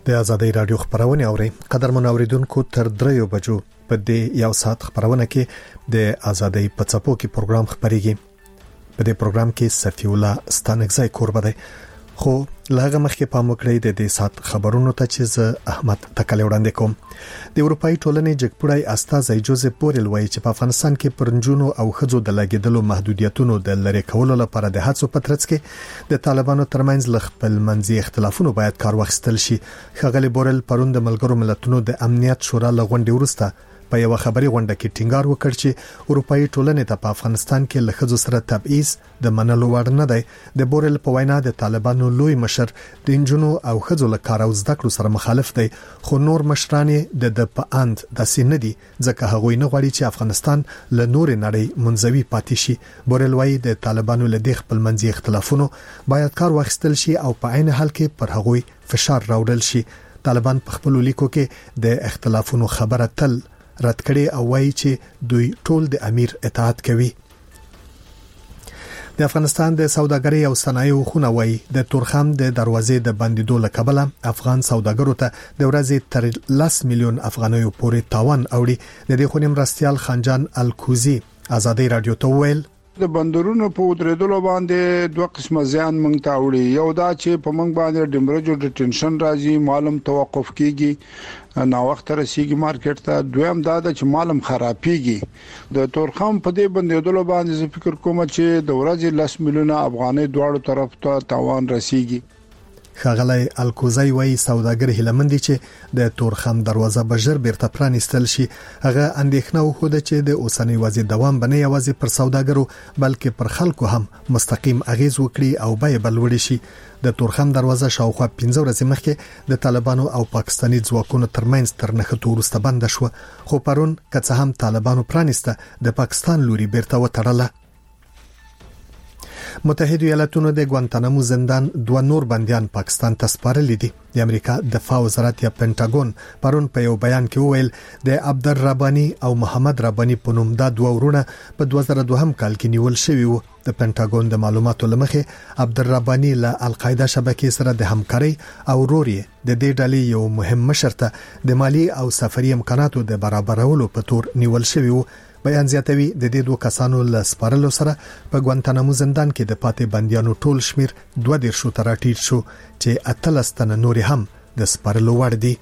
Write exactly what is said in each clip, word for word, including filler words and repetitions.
د ازادي رادیو خبرونه اوري قدرمن اوریدونکو تر دریو بجو په دې یو ساعت خبرونه کې د ازادي په څپو کې پروګرام خبريږي. په دې پروګرام کې صفی الله ستانګزای کوربه دی خو لاغه مخکې پام وکړئ د دې سات خبرونو ته چې ز احمد تکل وړاندې کوم. د اروپאי ټولنې جګپړای استاذ جوزف بورل وایي چې په افغانستان کې پرنجونو او خځو د لګیدلو محدودیتونو د لری کولو لپاره د هڅو په ترڅ کې د طالبانو ترمنځ لخپل منځي اختلافونو باید کار واخیستل شي. خغلی بورل پروند ملګرو ملتونو د امنیت شورا لغونډې ورسته په یو خبري غونډه کې ټینګار وکړ چې اروپאי ټولنې ته په افغانستان کې لخذ سره تبعیض د منلو وړ نه دی. د بورل په وینا د طالبانو لوی مشر د انجونو او خځو له کار او زده کړو سره مخالف دی خو نور مشران د د په اند د سینې دي ځکه هغه نه غواړي چې افغانستان له نور نړۍ منځوي پاتې شي. بورل وایي د طالبانو له دې خپل منځي اختلافونو باید کار واخیستل شي او په عین حال کې پر هغوی فشار راوړل شي. طالبان په خپل لیکو کې د اختلافونو خبره تل رد کړي او وایي چې دوی ټول د امیر اطاعت کوي. د افغانستان د سوداګرۍ او صنایعو خونه وایي د تورخم د دروازې د بندیدو له کبله افغان سوداګرو ته د ورځې تر لس میلیون افغانیو پورې تاوان اوړي. د دې خونې مرستيال خانجان الکوزي ازادي رادیو ته ویل د بندرونو په درېدلو باندې دوه قسمه زیان مونږ ته وړي. یو دا چې په مونږ باندې ډیمرجو د ټینشن راځي، معلوم توقف کیږي، نا وخت رسیږي مارکیټ ته. دویم دا چې معلوم خرابيږي. د تورخم په دې بندیدلو باندې زه فکر کوم چې د ورځې لس میلیونه افغاني دواړو طرف ته تاوان رسیږي. خغلی الکوزای وای سوداګر هلمندي چې د تورخم دروازه بجر بیرته پرانیستل شي. هغه اندېښنه وخوده چې د اوسنۍ وضعیت دوام بنه یوازې پر سوداګرو بلکې پر خلکو هم مستقیم اغیز وکړي او بیه بلوړي شي. د تورخم دروازه شاوخوا پنځه ورځې مخکې د طالبانو او پاکستاني ځواکونو ترمنځ تر نښتو وروسته بند شو خو پرون که هم طالبانو پرانیسته د پاکستان لوري بیرته وتړله. متحده ایالاتونو د ګوانتانامو زندان دوه نور بنديان پاکستان ته سپارلي دي. د امریکا دفاع وزارت یا پینټاګون پرون په یو بیان کې وویل د عبدالربانی او محمد ربانی په نوم دا دوه ورونه په دوه زره دوه کال کې نیول شوی وو. د پینټاګون د معلوماتو لمخې عبدالربانی له القاعده شبکې سره د همکاري او روري د دې ډلې یو مهم مشر ته د مالی او سفري امکاناتو د برابرولو په تور نیول شوی وو. بیان زیاتوي د دې دوه کسانو له سپارلو سره په ګوانتانامو زندان کې د پاتې بنديانو ټول شمیر دوه ډیر شو تر ټیټ شو چې اتلس تنه نور هم د سپارلو وړ دي.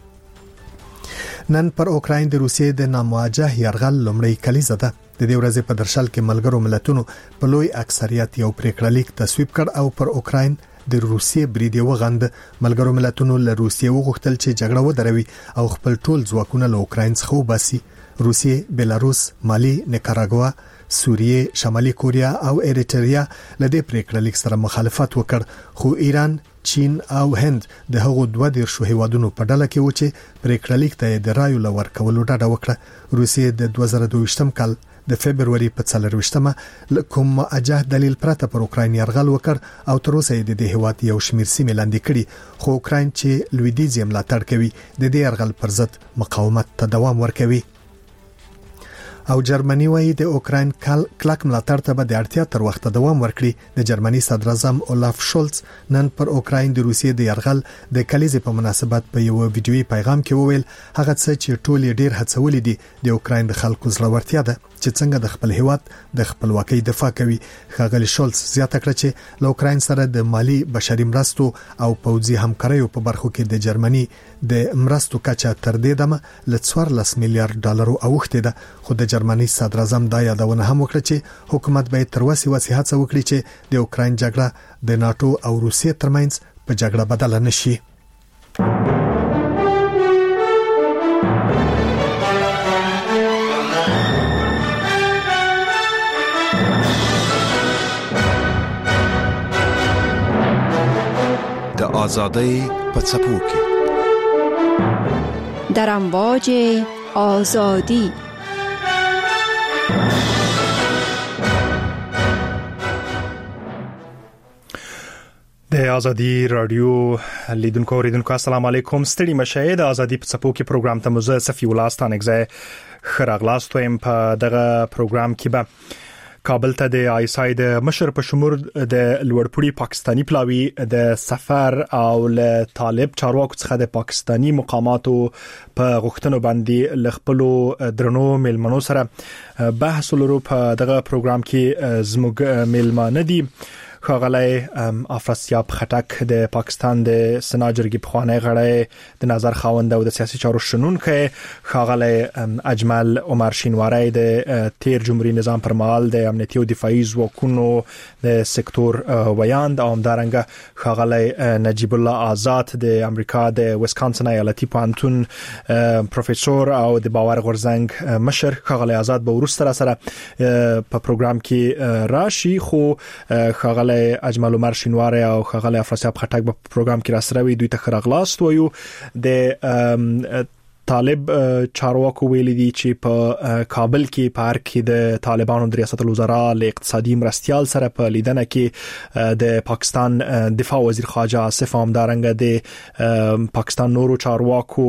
نن پر اوکراین د روسیې د نامواجه یرغل لومړی کلیزه ده. د دې ورځې په درشل کې ملګرو ملتونو په لوی اکثریت یو پریکړه لیک تصویب کړ او پر اوکراین د روسیې بریدي وغند. ملګرو ملتونو له روسیې وغوښتل چې جګړه ودروي او خپل ټول ځواکونه له اوکراین څخه وباسي. روسیې، بیلاروس، مالی، نیکاراګوا، سوریه، شمالي کوریا او ایریټریا له دې پریکړه لیک سره مخالفت وکړ خو ایران، چین او هند د هغو دوه ډیر شو هیوادونو په ډله کې و چې پریکړه لیک ته د رایو لور کولو ډاډه وکړه. روسیې د دوه زره دوه کال د فبرवरी په څلرويشتمه کوم اجه دلیل پرته پر اوکراین يرغل وکړ او تر اوسه د دې هیواد یو شمیر سیمې لاندې کړي خو اوکراین چې لویدیځ ملاتړ کوي د دې يرغل پر ضد مقاومت ته دوام ورکوي. او جرمني وایي د اوکراین کلک ملاتړ ته به د اړتیا تر وخته دوام ورکړي. د جرمني صدر اعظم اولاف شولز نن پر اوکراین د روسیې د يرغل د کلیزې په مناسبت په یو ویډیويي پیغام کې وویل هغه څه چې ټول ډیر هڅولې دي د اوکراین د خلکو زړورتیا ده چې څنګه د خپل هیواد د خپلواکۍ دفاع کوي. ښاغلي شولز زیاته کړه چې له اوکراین سره د مالی بشري مرستو او پوځي همکاریو په برخو کې د جرمني د مرستو کچه تر دې دمه ل څوارلس میلیارډ ډالر اوښته ده خو د جرمني صدر اعظم دا یادونه هم وکړه چې حکومت به تر وسې وسې هڅه وکړي چې د اوکراین جګړه د ناتو او روسیې ترمنځ په جګړه بدله نشي. د آزادۍ په څپو کې در امواج آزادی د ازادي رادیو لیدونکو اوریدونکو السلام علیکم. ستړي مشه د ازادي په څپو کې پروګرام ته مزه صفی الله ستانګزه خراغلاستویم په دغه پروګرام کې به کابل ته د آی اس آی د مشر په شمول د لوړپوړي پاکستانی پلاوی د سفر او له طالب چارواکو څخه د پاکستانی مقاماتو په غوښتنو باندې لخپلو درنو ملمنو سره بحث لرو. په دغه پروګرام کې زموږ ملمانه دي خاغلی افراسیاب خټک د پاکستان د سناجرګي بخوانی غړی د نظر خاوند او د سیاسي چارو شنونکو خاغلی اجمل عمر شینواری د تیر جمهوریت نظام پر مهال د امنیتي او دفاعي ځواکونو د سکتور ویاند او همدارنګه خاغلی نجیب الله آزاد د امریکا د ویسکانسن ایالتي پوهنتون پروفیسور او د باور غورځنګ مشر. خاغلی آزاد به ورسره سره په پروګرام کې راشي، خو خاغلی اجمل عمر شینواری او خاغلی افراسیاب خټک په پروګرام کې راسروي. دوی ته خراغلاست وایو. د طالب چارواکو ویلي دي چې په کابل کې پارک کې د طالبانو د ریاست الوزرا له اقتصادي مرستيال سره په لیدنه کې د پاکستان دفاع وزیر خواجه آصف همدارنګه د پاکستان نورو چارواکو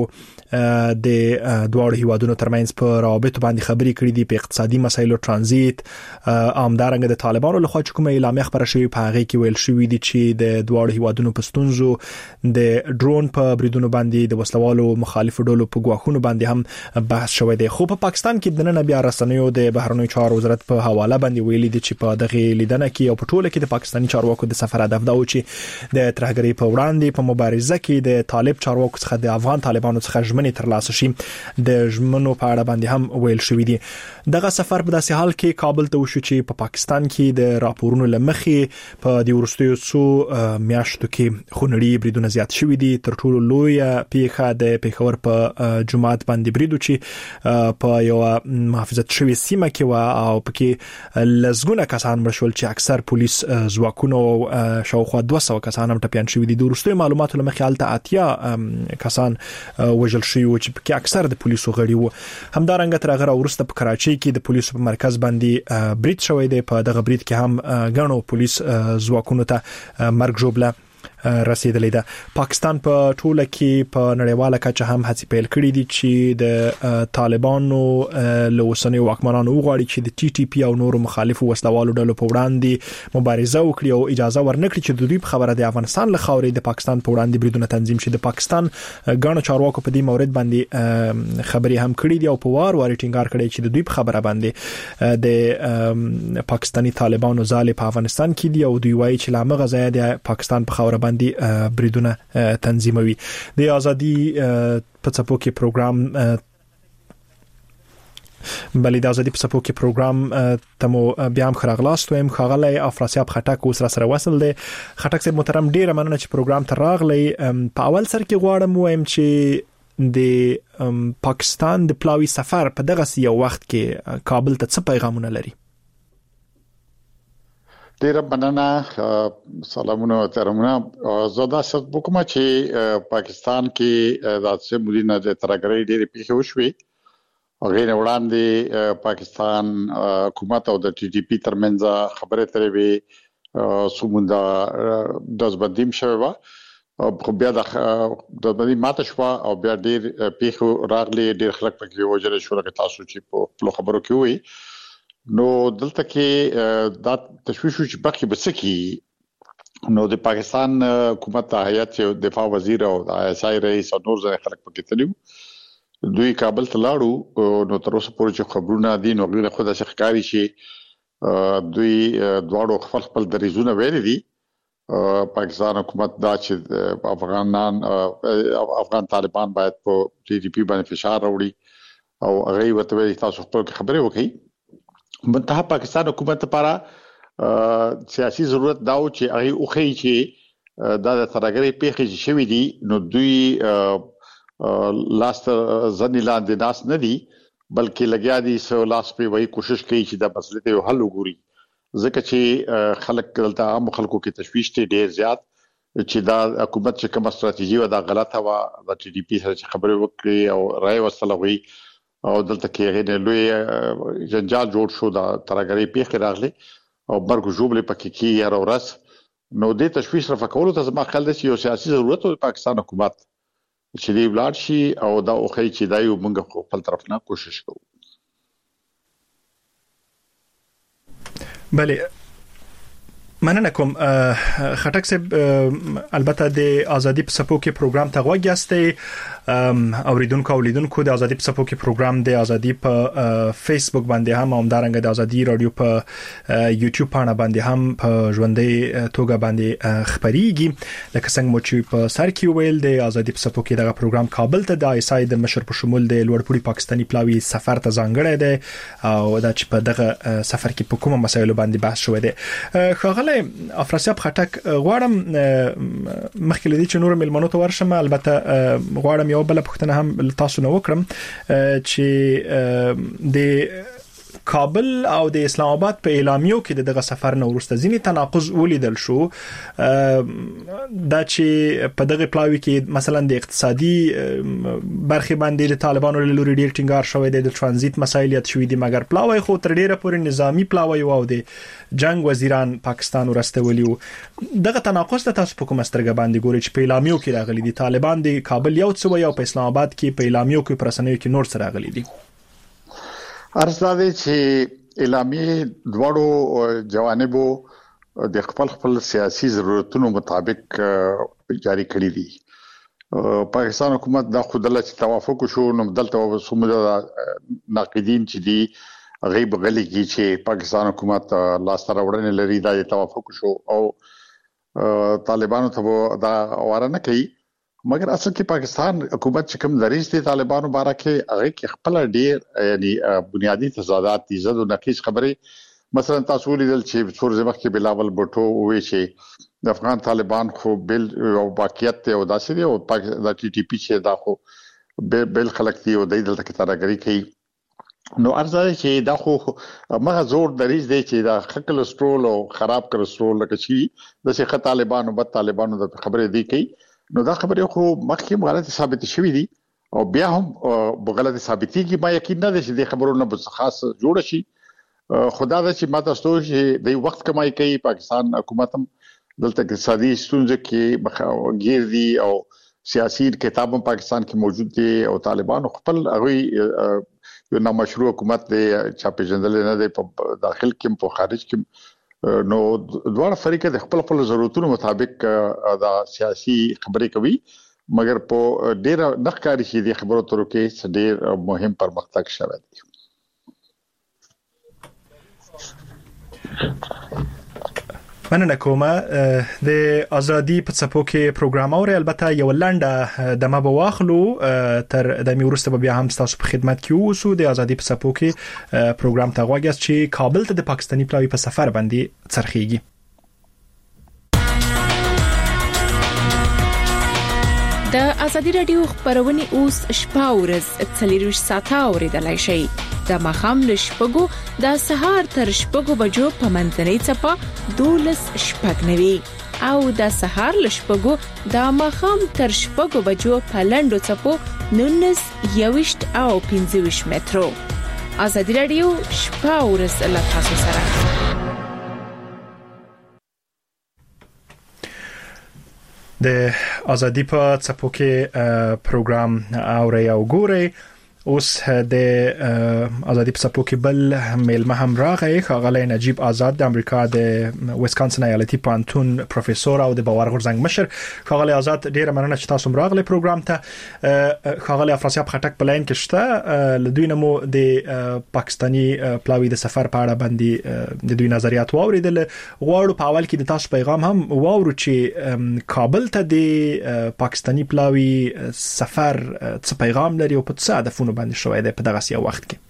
د دوه هیوادونو ترمنځ په روابط باندې خبرې کړې دي په اقتصادي مسایلو ترانزیت. همدارنګه د طالبانو لخوا چې کومه اعلامیه خبره شوې په هغه کې ویل شوې دي چې د دوه هیوادونو په ستونزو د ډرون په بریدونو باندې د وسلوالو مخالفو ډلو په غواخونو باندې هم بحث شوی دی. خو په پاکستان کې د نن بیا رسنیو د بهرنیو چارو وزارت په حواله باندې ویلي دي چې په دغه لیدنه کې او په ټوله کې د پاکستاني چارواکو د سفر هدف دا و چې د ترهګرۍ په وړاندې په مبارزه کې د طالب چارواکو څخه د افغان طالبانو څخه ژمنې ترلاسه شي. د ژمنو په اړه باندې هم ویل شوی دي. دغه سفر په داسې حال کې کابل ته وشو چې په پاکستان کې د راپورونو لمخې په د ورستیو څو میاشتو کې خونړي بریدونه زیات شوي دي. تر ټولو لوی پیښه د پیښور په جمعات باندې بریدو چې په یو محافظت شوی سیمه کې و او پکې لزګونه کسان مړ چې اکثر پولیس ځواکونو شاوخوا دوه سوه کسان هم ټپيان شوي دي. د ورستیو معلوماتو لمخې حالت اتیا کسان وژل شوي و چې پکې اکثر د پولیسو غړي وو. همدارنګه تر هغه وروسته په کراچۍ کې د پولیسو په مرکز باندې برید شوی دی. په دغه برید کې هم غنو پولیس ځواکونو ته مرګ ژوبله رسیدلې ده. پاکستان په ټوله کې په نړیواله کچه هم هڅې پیل کړې دي چې د طالبانو له اوسنیو واکمنانو وغواړي چې د ټي ټي پی او نورو مخالفو وسلوالو ډلو په وړاندې مبارزه وکړي او اجازه ورنکړي چې د دوی په خبره د افغانستان له خاورې د پاکستان په وړاندې بریدونه تنظیم شي. د پاکستان غاڼو چارواکو په دې مورد باندې خبري هم کړې دي او په وار وار ټینګار کړی چې د دوی په خبره باندې د پاکستاني طالبانو ځاله په افغانستان کې دي او دوی وایي چې لامغه ځای د پاکستان په خبره باندې بریدونه تنظیموي. د ازادي په څپو کې پروګرام بلې د ازادي په څپو کې پروګرام تمو بیا هم خراغلاست ویم. خاغلی افراسیاب خټک اوس را سره وصل دی. خټک صاحب محترم ډیره مننه چې پروګرام ته راغلی. په اول سر کې غواړم وایم چې د پاکستان د پلاوی سفر په دغه یو وخت کې کابل ته څه پیغامونه لري؟ ډیره مننه. سلامونه او احترامونه. زه دا څه وکم چې پاکستان کې د څه مدینه د ترګری ډیره پیښه وشوي. هغه وړاندې پاکستان حکومت او د ټي ټي پی ترمنځ خبرې ترې وي سوموندا د زبدیم شوه او بیا د د باندې ماته شو او بیا ډیر پیښه راغلي. ډیر خلک پکې وجره شو لکه تاسو چې په خبرو کې وي. نو دلته کې دا تشویش چې بقي بسکی نو د پاکستان حکومت هیئت دفاع وزیر او د آی اس آی رئیس او نور ځای خلک پکې تلو. دوی کابل ته لاړو. نو تر اوسه پورې چې خبرونه دي نو غوښنه خو د ښکاری شي دوی دواړو خپل خپل دریزونه ویلي دي. پاکستان حکومت دا چې افغانان افغان طالبان باید په ټي ټي پی باندې فشار راوړي او هغه وته تاسو خپل خبرې وکړي. منتها پاکستان حکومت لپاره سیاسي ضرورت داو چې هغه اوخی چې دا د ترګری پیښې شوې دي نو دوی لاست ځنی لاندې ناس نه دي بلکې لګیا دي سو لاس په وای کوشش کوي چې دا مسله ته حل وګوري. ځکه چې خلک دلته عام خلکو کې تشویش ته ډیر زیات چې دا حکومت چې کومه ستراتیژي و دا غلطه و. د ټي ډي پی سره خبرې وکړي او رائے وسلوي او دلته کې غیر لوی جنجال جوړ شو. دا ترګری پیښه راغلي او مرګ جوړلې پکې کې یار اورس. نو د تشویش رفع کولو ته زما خیال دی چې یو سیاسي ضرورت د پاکستان حکومت چې دی ولاړ شي او دا اوخی چې دا یو موږ خپل طرف نه کوشش کوو. بله مننه کوم خټک صاحب البته د ازادي په سپو کې پروګرام ته غوښیاسته اوریدونکو اولیدونکو د ازادي په سپو کې پروګرام د ازادي په فیسبوک باندې هم همدارنګه د ازادي رادیو په یوټیوب باندې باندې هم په ژوندۍ توګه باندې خبريږي لکه څنګه مو چې په سر کې ویل د ازادي په سپو کې دغه پروګرام کابل ته د ایسای د مشر په شمول د لوړپوړي پاکستاني پلاوی سفر ته ځانګړی دی او دا چې په دغه سفر کې په کومه مسایلو باندې بحث شوی دی خو افراسیاب خټک غواړم مخکې لدی چې نور ملمنو ته ورشم البته غواړم یو بل پوښتنه هم تاسو نه وکړم چې د کابل او د اسلام آباد په اعلامیو کې دغه سفر نه ورسته ځینې تناقض ولیدل شو دا چې په دغه پلاوی کې مثلا د اقتصادي برخه باندې د طالبانو له لوري ډیر ټینګار شوی دی د ترانزیت مسایل یاد شوی دي مګر پلاوی خو تر ډیره پورې نظامی پلاوی او د جنگ وزیران پاکستان ورستولیو دغه تناقض ته تاسو په کومه سترګه باندې ګورئ چې په اعلامیو کې راغلي دي طالبان د کابل یو څو یو په اسلام آباد کې په اعلامیو کې پرسنوي کې نور سره راغلي دي ارزاده چې اعلامیه دواړو جوانبو د خپل خپل سیاسي ضرورتونو مطابق جاری کړی دي پاکستان حکومت دا خودله چې توافق شو نو دلته سمجه ناقدین چې دي غیب غلي کی چې پاکستان حکومت لاس تر وړاندې لري دا توافق شو او طالبانو ته دا واره نه کوي مګر اصل کې پاکستان حکومت چې کوم دریځ دي طالبانو باره کې هغه کې خپل ډیر یعنی بنیادی تضادات دي زده نقیص خبره مثلا تاسو لیدل چې څور ځمخ کې بلاول بوټو وې چې د افغان طالبان خو بل او باقیت او داسې دي او د ټي ټي پی چې دا خو بل خلک دي او د دلته کې ترګری کوي نو ارزه چې دا خو مغه زور دریځ دی چې دا خکل سټرول او خراب کړسترول لکه چې د څه طالبانو بد طالبانو د خبره دی کوي نو دا خبره خو مخکې غلطه ثابت شوې دي او بیا هم غلطه ثابتي کې ما یقین نه ده چې د خبرونو په خاص جوړ شي خدا دا چې ماته ستو چې د وخت کمای کوي پاکستان حکومت هم دلته اقتصادي ستونزې کې غیر دي او سیاسي کتابم پاکستان کې موجود دي او طالبان خپل هغه یو نامشروع حکومت دی چې په جندل نه دی په داخل کې په خارج کې نو دواړه فریق د خپل خپل ضرورتونو مطابق دا سیاسي خبرې کوي مګر په ډیر نخکاری شي د خبرو ترو کې ډیر مهم پرمختګ شوی دی مننه کومه د ازادي په څپو کې پروګرام اوري البته یو لنډه د ما بواخلو تر د میورسته بیا هم تاسو په خدمت کې اوسو د ازادي په څپو کې پروګرام ته غواګس چې کابل ته د پاکستاني پلاوی په سفر باندې څرخيږي د ازادي رادیو خبرونه اوس شپاورز څلور ساعته اوریدلای شي د مخام لشپګو د سهار تر شپګو بجو په منځنۍ چپا دولس شپګنوي او د سهار لشپګو د مخام تر شپګو بجو په لندو چپو نونس یوشت او پنځوش مترو ازادي رادیو شپاورز له تاسو سره د ازادي په څپو کې پروګرام اوري او ګوري اوس د ازادي په څپو کې بل میلمه هم راغی خاغلی نجیب آزاد د امریکا د ویسکانسن ایالتي پانتون پروفیسور او د باور غورځنګ مشر خاغلی آزاد ډیره مننه چې تاسو راغلی پروګرام ته خاغلی افراسیاب خټک په لاین کې شته لدوی نمو د پاکستاني پلاوی د سفر په اړه باندې د دوی نظریات واوریدل غواړو په اول کې د تاسو پیغام هم واورو چې کابل ته د پاکستاني پلاوی سفر څه پیغام لري او په څه هدفونه باندې شوی دی په دغه سیاسي وخت کې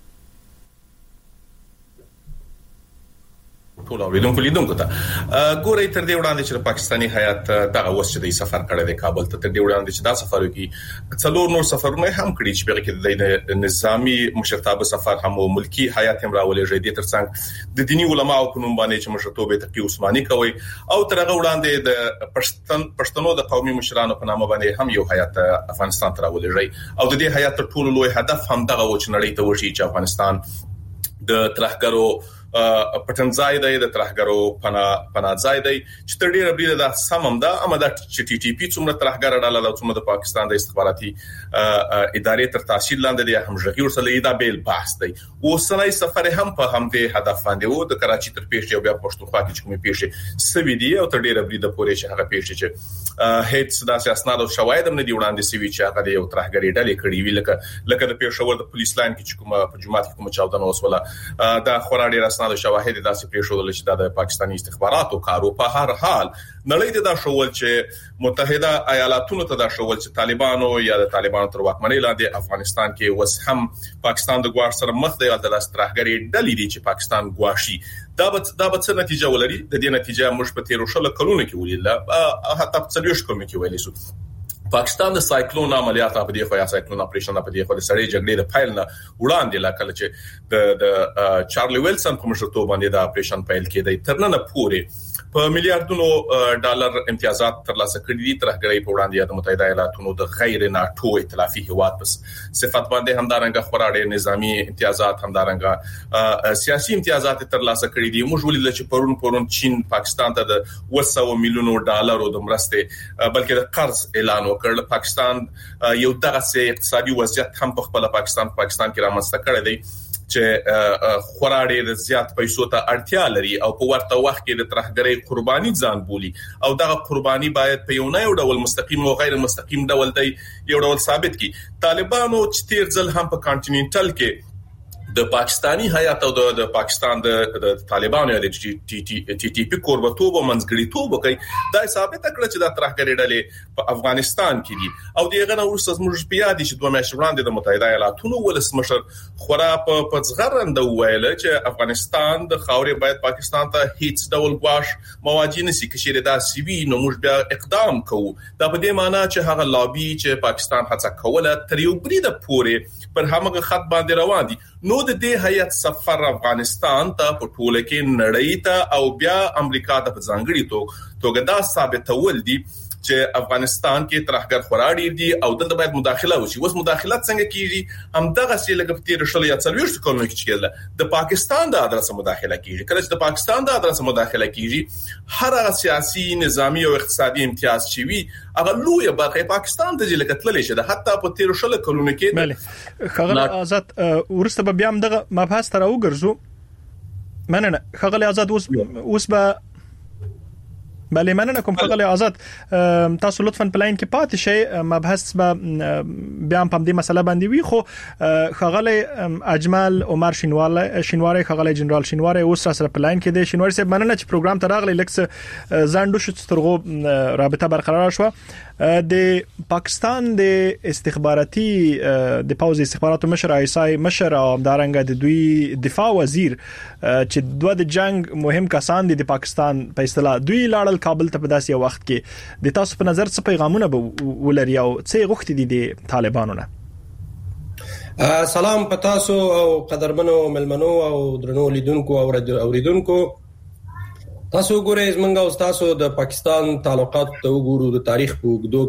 ټول اوریدونکو لیدونکو ته ګورې تر دې وړاندې چې پاکستاني هیات دغه وس چې د سفر کړی دی کابل ته تر دې وړاندې چې دا سفر وکړي څلور نور سفرونه هم کړی چې په کې د نظامی مشرتابه سفر هم او ملکی هیات هم راولې دي ترڅنګ د دینی علماو په نوم باندې چې مشرتوبه تقی عثماني کوي او ترغه وړاندې د پښتون پښتنو د قومي مشرانو په نامه باندې هم یو هیات افغانستان ته راولې او د دې هیات ټول لوی هدف هم دغه و چې نړۍ ته ورشي چې افغانستان د ترهګرو پټنځای دی د ترهګرو پنا پناځای دی چې تر ډیره بریده د سمم دا اما د ټي ټي پی څومره ترهګر ډاله له څومره د پاکستان د استخباراتي ادارې تر تحصیل لاندې دی هم ژغي ورسره دا بیل بحث دی اوسنۍ سفر هم په همدې هدف باندې وو د کراچي تر پیښې او بیا پښتونخوا کې کومې پیښې سوي دي او تر ډیره بریده پورې چې هغه پیښې چې هیڅ داسې اسناد او شواهد هم نه دی وړاندې سوي چې هغه یو ترهګری ډلې کړې وی لکه لکه د پیښور د پولیس لاین کې کومه په جمعات کې کومه چاودنه وسوله دا خورا ډیر اسناد او شواهد داسې پیښول چې د پاکستاني استخباراتو کارو په هر حال نړۍ ته دا شول چې متحده ایالاتونو ته دا شول چې طالبانو یا د طالبانو تر واکمنۍ لاندې افغانستان کې وس هم پاکستان د ګواښ سره مخ دی او د استراتیژي ډلې دي چې پاکستان ګواښي دا به دا به څه نتیجه ولري د دې نتیجه موږ په تیر شل کلونو کې ولیدل حتی په څلويش کلونو کې ویل شو پاکستان د سایکلون عملیات په دې خو یا سایکلون اپریشن په دې خو د سړې جګړې د فایل نه وړاندې لا کله چې د د چارلی ویلسن په مشرتوب باندې د اپریشن فایل کې د ترنه پورې په میلیارډونو ډالر امتیازات ترلاسه کړي دي ترهګرۍ په وړاندې د متحده ایالاتونو د غیر ناتو ائتلافي هیواد پس صفات باندې همدارنګه خوراړې نظامی امتیازات همدارنګه سیاسي امتیازات ترلاسه کړي دي موږ ولیدل چې پرون پرون چین پاکستان ته د one hundred میلیونو ډالرو د مرستې بلکې د قرض اعلان وکړ پاکستان یو دغه اقتصادي وضعیت هم په خپل پاکستان پاکستان کې رامنځته کړی دی چې خوراړې د زیات پیسو ته اړتیا لري او په ورته وخت کې د ترهګرۍ قرباني ځان بولي او دغه قرباني باید په یو نه یو ډول مستقیم او غیر مستقیم ډول دی یو ډول ثابت کی طالبانو چې تیر ځل هم په کانټیننټل کې د پاکستانی حیات او د پاکستان د طالبانو یا د ټي ټي پی قربتوب او منځګړیتوب کوي دا ثابت کړ چې د ترهګرۍ ډلې په افغانستان کې دي او دغه نو ورسره موږ بیا د دوه میاشتې وړاندې د متحده ایالاتونو ولسمشر خورا په پځغرند ویل چې افغانستان د خاورې باید پاکستان ته هیڅ ډول ګواښ مواجه نشي کشيره دا سی وی نو موږ بیا اقدام کوو دا په دې معنی چې هغه لابي چې پاکستان هڅه کوله تر یو بریده پورې پر هغه خط باندې روان دي نو د دې هیئت سفر افغانستان ته په ټوله کې نړۍ ته او بیا امریکا ته په ځانګړي توګه دا ثابتول دي چې افغانستان کې ترهګر خوراړي دي او دلته باید مداخله وشي اوس مداخلت څنګه کیږي هم دغه سي لګ په تیر شل یا څلويش کلونو کې کېږي د پاکستان د ادرسه مداخله کیږي کله چې د پاکستان د ادرسه مداخله کیږي هر هغه سیاسي نظامی او اقتصادي امتیاز چې وي هغه لوی برخه پاکستان ته ځل کتل شي د حتی په تیر شل کلونو کې بله خغل آزاد ورسته بیا هم دغه مبحث تر وګرځو مننه خغل آزاد اوس اوس به بله مننه کوم خغل آزاد تاسو لطفا پلاین کې پاتې شئ مبحث به بیا هم په دې مسله باندې وي خو خغل اجمل عمر شینواره شینواره خغل جنرال شینواره اوس سره پلاین کې دی شینواره صاحب مننه چې پروګرام ته راغلی لکه زاندو شت ترغو رابطه برقرار شو د پاکستان د استخباراتي د پاوز استخباراتو مشر ایسای مشر او دارنګ د دوی دفاع وزیر چې دوه د جنگ مهم کسان دي د پاکستان په اصطلاح دوی لاړل کابل ته په داسې وخت کې د تاسو په نظر څه پیغامونه به ولري او څه غوښتي دي د طالبانو نه سلام پتاسو او قدرمنو ملمنو او درنو لیدونکو او اوریدونکو تاسو ګورئ زمونږ او تاسو د پاکستان تعلقات ته وګورو د تاریخ په وګدو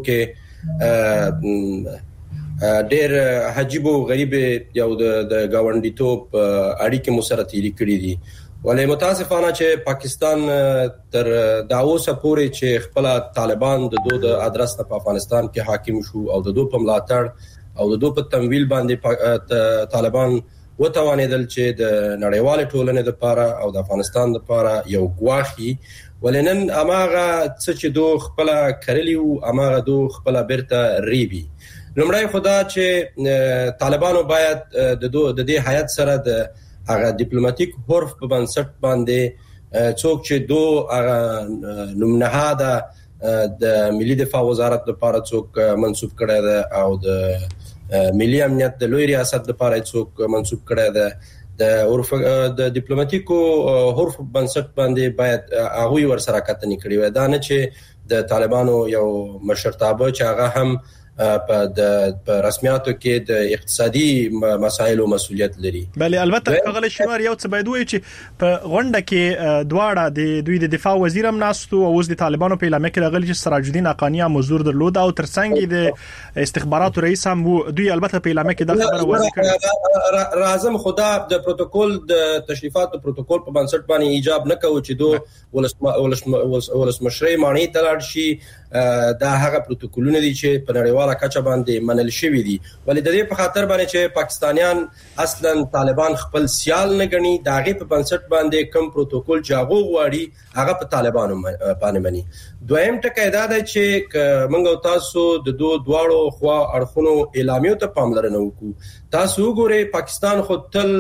کې ډېر عجیب او غریب یو د گاونډیتوب اړیکې مو سره تیری کړې دي ولې متاسفانه چې پاکستان تر دا اوسه پورې چې خپل طالبان د دوه د ادرس په افغانستان کې حاکم شو او د دوه په ملاتړ او د دوه په تمویل باندې طالبان وتوانیدل چې د نړیوال ټولنې لپاره او د افغانستان لپاره یو غواخي ولنن اماغه څه چې دوه خپل کړلی او اماغه دوه خپل بیرته ریبي لمړی خدا چې طالبانو باید د دوه د دې حیات سره د هغه ډیپلوماټیک حرف په بنسټ باندې څوک چې دوه هغه نومنهاده د ملي دفاع وزارت لپاره څوک منسوب کړی دی او د ملي امنیت د لوی ریاست لپاره څوک منسوب کړی دی د عرف د ډیپلوماټیکو حرف بنسټ باندې باید هغه ور سره کتنې کړی وي دا نه چې د طالبانو یو مشرتابه چې هغه هم په د رسمیاتو کې د اقتصادي مسایلو مسولیت لري. بله البته هغه شمار یو څه باید وي چې په غونډه کې دواړه د دوی د دفاع وزیر هم ناستو او اوس د طالبانو په اعلامیه کې راغلي چې سراج الدین حقانی هم حضور درلود او ترڅنګ د استخباراتو رئیس هم دوی البته په اعلامیه کې د خبره واضح کړه. راځم خدا د پروتوکول د تشریفاتو پروتوکول په بنسټ باندې ایجاب نه کوي چې دوه ولسمشري معنی تلاړ شي. دا هغه پروتوکولونه دي چې په نړیواله کچه باندې منل شوی دي، ولې د دې په خاطر باندې چې پاکستانیان اصلا طالبان خپل سیال نه غني، دا غي په بنسټ باندې کوم پروتوکول جاغو غواړي هغه په طالبانو باندې مني. دویم ټکی دا دی چې موږ تاسو د دوه دواړو خوا اړخونو اعلامیو ته پاملرنه وکړو. تاسو وګورئ پاکستان خو تل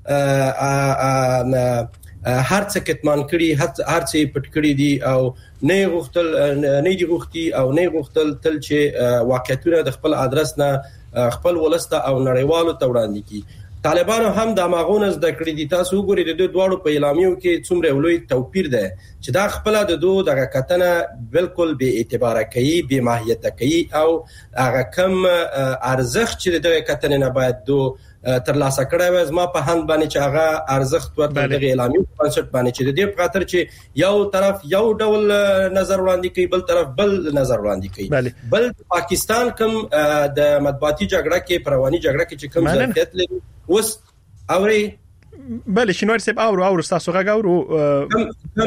هر څه کتمان کړي، هر څه پټ کړي دي او نه غوښتل نه دی غوښتي او نه غوښتل تل چې واقعیتونه د خپل ادرس نه خپل ولسته او نړیوالو ته وړاندې کړي. طالبانو هم د ماغونه زده کړی دي. تاسو وګورئ د دوه دواړو په اعلامیو کې څومره لوی توپیر ده چې دا خپل د دوه دغه کتنه بالکل بے اعتبار کوي، بے ماهیت کوي او هغه کم ارزښت چې د کتنې نه باید دوه تر لاسه کړه وای. زما په هند باندې چې هغه ارزښت ورته د اعلامیو په بنسټ باندې چې د دې په خاطر چې یو طرف یو ډول نظر وړاندې کوي، بل طرف بل نظر وړاندې کوي. بل پاکستان کوم د مطبوعاتي جګړه کې پرواني جګړه کې چې کوم ظرفیت لري اوس اوري. بله شینوار صاحب اورو اورو تاسو غږ اورو کوم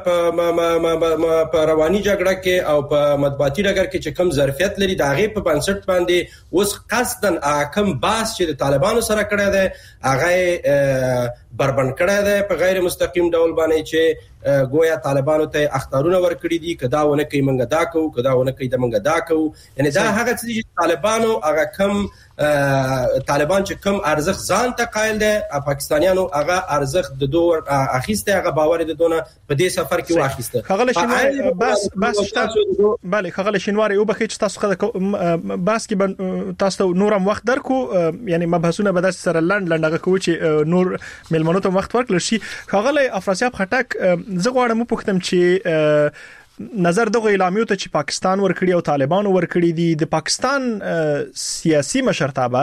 په په رواني جګړه کې او په مطبوعاتي ډګر کې چې کوم ظرفیت لري دا غي په بنسټ باندې اوس قصدن احکام باس چې د طالبانو سره کړی دی هغه بربند کړی دی په غیر مستقیم ډول باندې چې گویا طالبانو ته اختارونه ورکړي دي کدا ونه کوي منګه دا کو کدا ونه کوي د منګه دا کو. یعنی دا هغه چې طالبانو هغه کم طالبان چې کم ارزښت ځان ته قائل دي، پاکستانیانو هغه ارزښت د دوه اخیسته هغه باور د دونه په دې سفر کې واخیسته. خغل شینوار بس بس بله خغل شینوار یو بخښ تاسو خدای بس کې تاسو نورم وخت درکو، یعنی مبحثونه به د سره لند لندغه کوي چې نور ملمنو ته وخت ورکړل شي. خغل افراسیاب خټک زه غواړم پوښتم چې نظر دغه اعلامیو ته چې پاکستان ورکړي او طالبان ورکړي دي د پاکستان سیاسي مشرتابه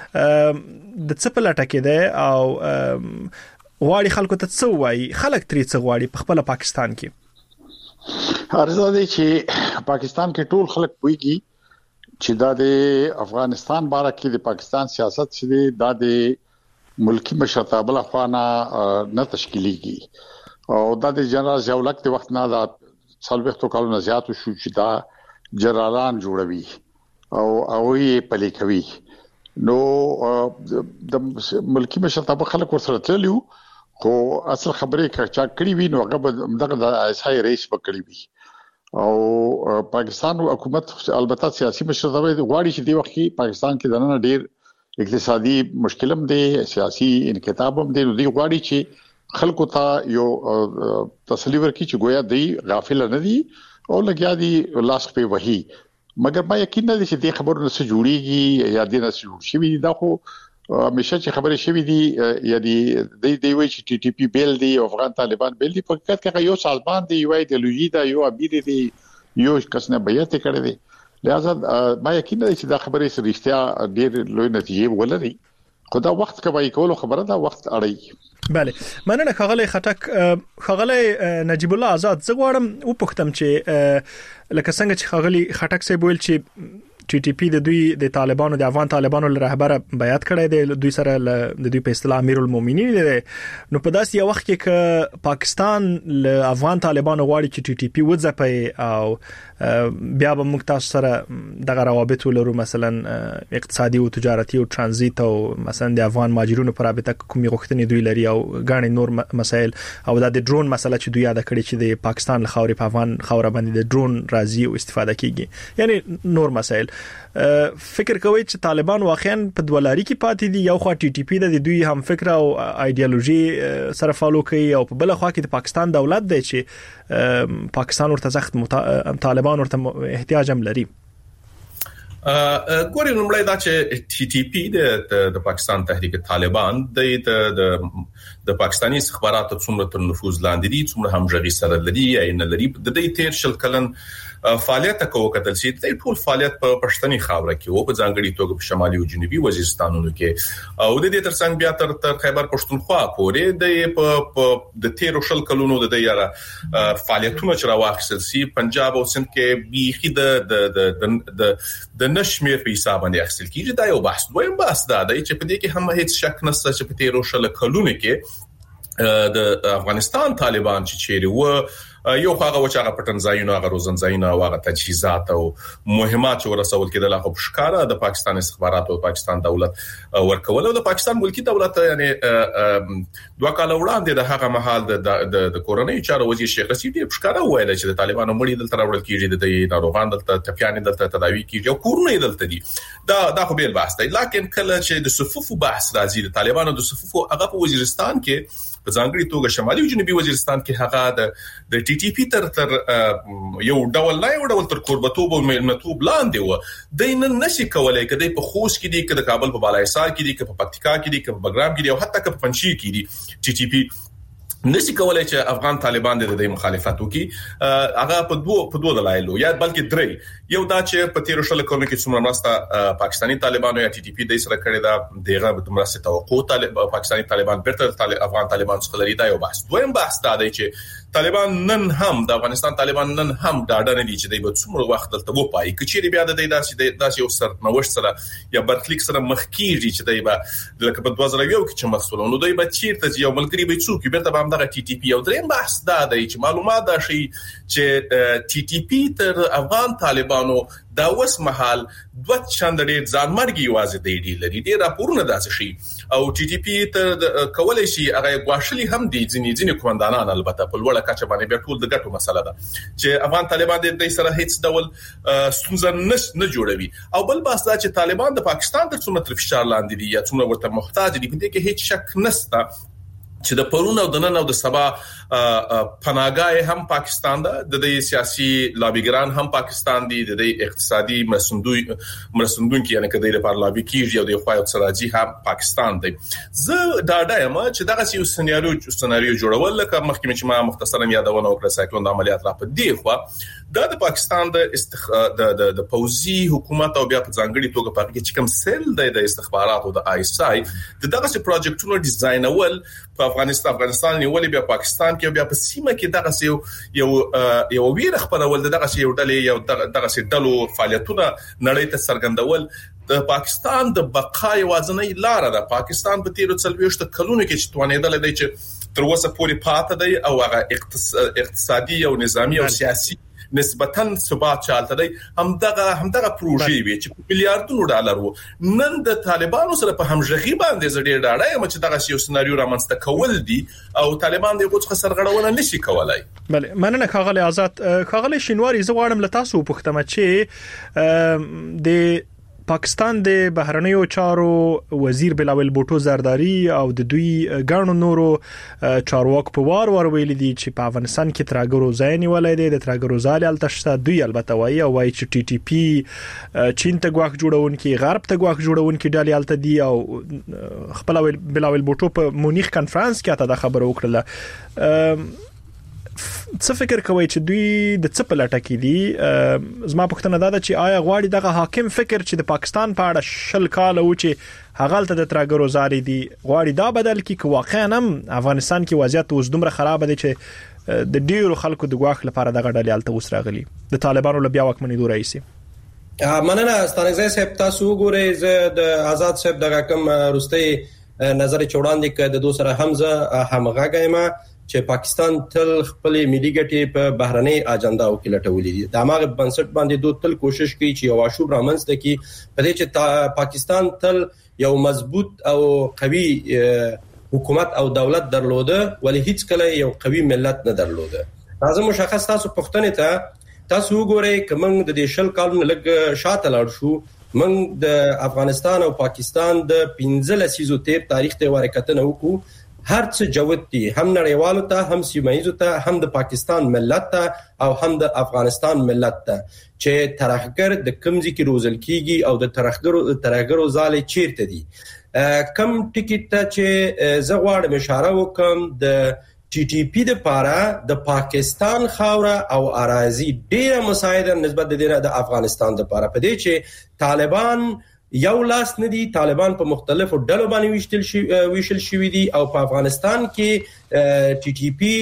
د څه په لټه کې ده او غواړي خلکو ته څه وایي، خلک ترې څه غواړي په خپل پاکستان کې؟ ارزه دي چې پاکستان کې ټول خلک پويږي چې دا د افغانستان باره کې د پاکستان سیاست چې دا د ملکی مشرتابه لخوا نه تشکیليږي او دا د جنرال ضیاءالحق د وخت نه دا څلوېښت کالونو زیات شو چې دا جنرالان جوړوي او او یې پلي کوي. نو د ملکی مشرتابه خلک ورسره تللیو خو اصل خبره کچا کړی وی نو هغه دغه د ایسای رئیس پکړی وی او پاکستان حکومت البته سیاسي مشرتابه غواړي چې دی وخت کې پاکستان کې دنه ډیر اقتصادي مشکلم دي، سیاسي انقلابم دي، نو دی غواړي چې خلکو ته یو تسلی ورکړي چې گویا دی غافل نه دي او لګیا دي لاس په وਹੀ. مګر ما یقین نه دي چې دې خبرونه سره جوړيږي یا دې نه جوړ شي. دا خو همیشه چې خبرې شوې دي یعنی د دې وی چې ټي ټي پی بیل دی او افغان طالبان بیل دی، په حقیقت کې یو سازمان دی، یو ایدئولوژي دا یو ابیر دی، یو کس نه بیعت کړی دی. لہذا ما یقین نه دي چې دا خبرې سره رښتیا ډېر لوی نتیجې ولري. خدا وخت کوي کولو خبره دا وخت اړي. بله مننه خغلی خټک. خغلی نجیب الله آزاد زه غواړم وپوښتم چې لکه څنګه چې خغلی خټک سه ویل چې ټي ټي پی د دوی د طالبانو د افغان طالبانو رهبر بیعت کړی دی، دوی سره د دوی په اصطلاح امیر المؤمنین دی. نو په داسې یو وخت کې ک پاکستان له افغان طالبانو غواړي چې ټي ټي پی وځپي او بیا به موږ تاسو سره دغه روابط ولرو، مثلا اقتصادي او تجارتي او ترانزیت او مثلا د افغان ماجرونو پر رابطه کومې غوښتنې دوی لري او غاڼې نور مسایل او د ډرون مسله چې دوی یاد کړی چې د پاکستان لخوا په افغان خوره باندې د ډرون راځي او استفاده کیږي، یعنی نور مسایل. فکر کوي چې طالبان واقعا په دولاري کې پاتې دي، یو خوا ټي ټي پی د دوی هم فکر او ایدئولوژي سره فالو کوي او په بل خوا کې د پاکستان دولت دی چې پاکستان ورته سخت طالبان ورته احتیاج هم لري. ګورې نومړی دا چې ټي ټي پی د د پاکستان تحریک طالبان د د د پاکستاني استخباراتو څومره تر نفوذ لاندې دي څومره همغږي سره لري یا نه لري د دې تیر شل کلن فعالیت کوو کتل سي د ټول فعالیت په پښتني خاوره کې او په ځانګړي توګه په شمالي او جنوبي وزیرستانونو کې او د دې ترڅنګ بیا تر خیبر پښتونخوا پورې د د تیر شل کلونو د یاره فعالیتونو چې راوخیستل سي پنجاب او سند کې بيخي د د د د نشمیر په حساب باندې اخیستل کیږي دا یو بحث دویم بحث دا دی چې په دې کې هم هیڅ شک نشته چې په تیر شل کلونو کې د افغانستان طالبان چې چیرې و یو هغه وچاغه پټن ځایونه هغه روزن ځایونه او هغه تجهیزات او مهمات چې ورسول کېدل هغه په ښکارا د پاکستان استخباراتو او پاکستان دولت ورکول او د پاکستان ملکی دولت یعنی دوه کال وړاندې د هغه محل د د کورونی چارو وزیر شیخ رشید په ښکارا ویل چې د طالبانو مړي دلته راوړل کیږي د ناروغان دلته تپیان دلته تداوی کیږي او کورونه دلته دي دا دا خو بیل بحث دی لکه کله چې د صفوف بحث راځي د طالبانو د صفوف هغه په وزیرستان کې په ځانګړي توګه شمالي او جنوبي وزیرستان کې هغه د د ټي ټي پی تر تر یو ډول نه یو ډول تر قربتوب او ملتوب لاندې و د نن نشي کولای کدی په خوست کې دي کده کابل په بالایسار کې دي که په پکتیکا کې دي که په بګرام کې دي او حتی که په پنجشیر کې دي ټي ټي پی نشي کولای چې افغان طالبان د دې مخالفت وکړي هغه په دوه په دوه دلایلو یا بلکې درې یو دا چې په تیر شل کلونو کې څومره مرسته پاکستاني طالبانو یا ټي ټي پی د سره کړی دا دغه د مرسته توقع طالب پاکستاني طالبان بیرته افغان طالبان څخه لري دا یو بحث دویم بحث دا دی چې طالبان نن هم د افغانستان طالبان نن هم ډاډه نه دي چې دوی به څومره وخت دلته وپای کچېری بیا د دې داسې داسې یو سر نوښت سره یا برخلیک سره مخ کیږي چې دوی به لکه په دوه زره یو کې چې مسولونو دوی به چیرته یو ملګری به څوک بیرته به همدغه ټي ټي پی او دریم بحث دا دی چې معلومات دا شي چې ټي ټي پی تر افغان طالبانو دا وس محل دوه چند ډېر ځانمرګي واځي دی دی لري ډېر راپورونه داسې شي او ټي ټي پی ته کولای شي هغه غواړي هم دي ځینې ځینې کومندانان البته په لوړه کچه باندې بیا ټول د ګټو مسله ده چې افغان طالبان د دې سره هیڅ ډول ستونزه نه جوړوي او بل بحث دا چې طالبان د پاکستان تر څومره تر فشار لاندې دي یا څومره ورته محتاج دي په دې کې هیڅ شک نشته چې د پرون او د نن او د سبا پناهګاه هم پاکستان ده د دې سیاسي لابیګران هم پاکستان دي د دې اقتصادي مسندوی مسندون کې یعنی کده د پارلابي کیږي او د خپل سراجي هم پاکستان دی زه دا ډایم چې دغه یو سناریو سناریو جوړول لکه مخکې چې ما مختصرا یادونه وکړه سایکلون د عملیات را په دی خو دا د پاکستان د استخ... د د پوزي حکومت او بیا په ځانګړي توګه په کې چې کوم سیل د استخباراتو د آی اس آی دغه پروجیکټونو ډیزاین اول په افغانستان افغانستان نیولې بیا پاکستان کې بیا په سیمه کې دغه یو یو یو ویره خبرول دغه یو ډلې یو دغه ډلو فعالیتونه نړۍ ته څرګندول د پاکستان د بقای وازنۍ لار ده پاکستان په تیر څلويشت کلونو کې چې توانېدل دی چې تر اوسه پورې پاتې دی او هغه اقتصادي او نظامی او سیاسي نسبتاً ثبات چالت دی همدغه همدغه پروژې وی چې میلیارډونو ډالر وو نن د طالبانو سره په همغږي باندې زړه ډاډه یم چې دغه یو سناریو رامنځته کول دي او طالبان د غوښ سرغړونه نشي کولای. بله مننه کاغلی آزاد کاغلی شینواری زه غواړم له تاسو پوښتنه چې د پاکستان د بهرنیو چارو وزیر بلاول بوټو زرداری او د دوی ګڼو نورو چارواکو په وار وار ویل دي چې په افغانستان کې ترګرو ځای نیولای دي د ترګرو ځای التشته دوی البته وایي او وایي چې ټي ټي پی چین ته غواخ جوړونکي غرب ته غواخ جوړونکي ډالي الته دي او خپل بلاول بوټو په مونیخ کانفرنس کې اته دا خبره وکړه څه فکر کوي چې دوی د څه په لټه کې دي زما پوښتنه دا ده چې آیا غواړي دغه حاکم فکر چې د پاکستان په اړه شل کال و چې هغه ته د ترګرو زاري دي غواړي دا بدل کی چې واقعا هم افغانستان کې وضعیت اوس دومره خراب دي چې د ډیرو خلکو د غواخ لپاره دغه ډلې الته اوس راغلي د طالبانو لپاره واکمنۍ دوه رئیس مننه ستانګزی صاحب تاسو وګورئ زه د آزاد صاحب دغه کوم روستي نظر چوڑاندې ک د دوسره حمزه همغه ما چې پاکستان تل خپل ملي ګټې په بهرنۍ اجنډا او کې لټولې دي د هغه بنسټ باندې دوه تل کوشش کوي چې یو آشوب رامنځته کی په دې چې پاکستان تل یو مضبوط او قوي حکومت او دولت درلوده ولې هیڅ کله یو قوي ملت نه درلوده لازم مشخص تاسو پښتنه ته تاسو وګورئ کوم د دې شل کالونو لګ شاته لاړ شو من د افغانستان او پاکستان د پنځه لسیزو تیر تاریخ ته ورکتنه وکړو هر څه جوت دي هم نړیوالو ته هم سیمایي ته هم د پاکستان ملت ته او هم د افغانستان ملت ته چې ترخګر د کمزې کې روزل کیږي او د ترخګرو ترخګرو ځاله چیرته دي کم ټیکټ ته چې زه غواړم اشاره وکم د ټي ټي پی د پاره د پاکستان خاوره او اراضي ډیره مساعده نسبت د دې د افغانستان د پاره په دې چې طالبان یو لاس ندي طالبان په مختلفو ډلو باندې ویشتل شي ویشل شوی دي او په افغانستان کې ټي ټي پی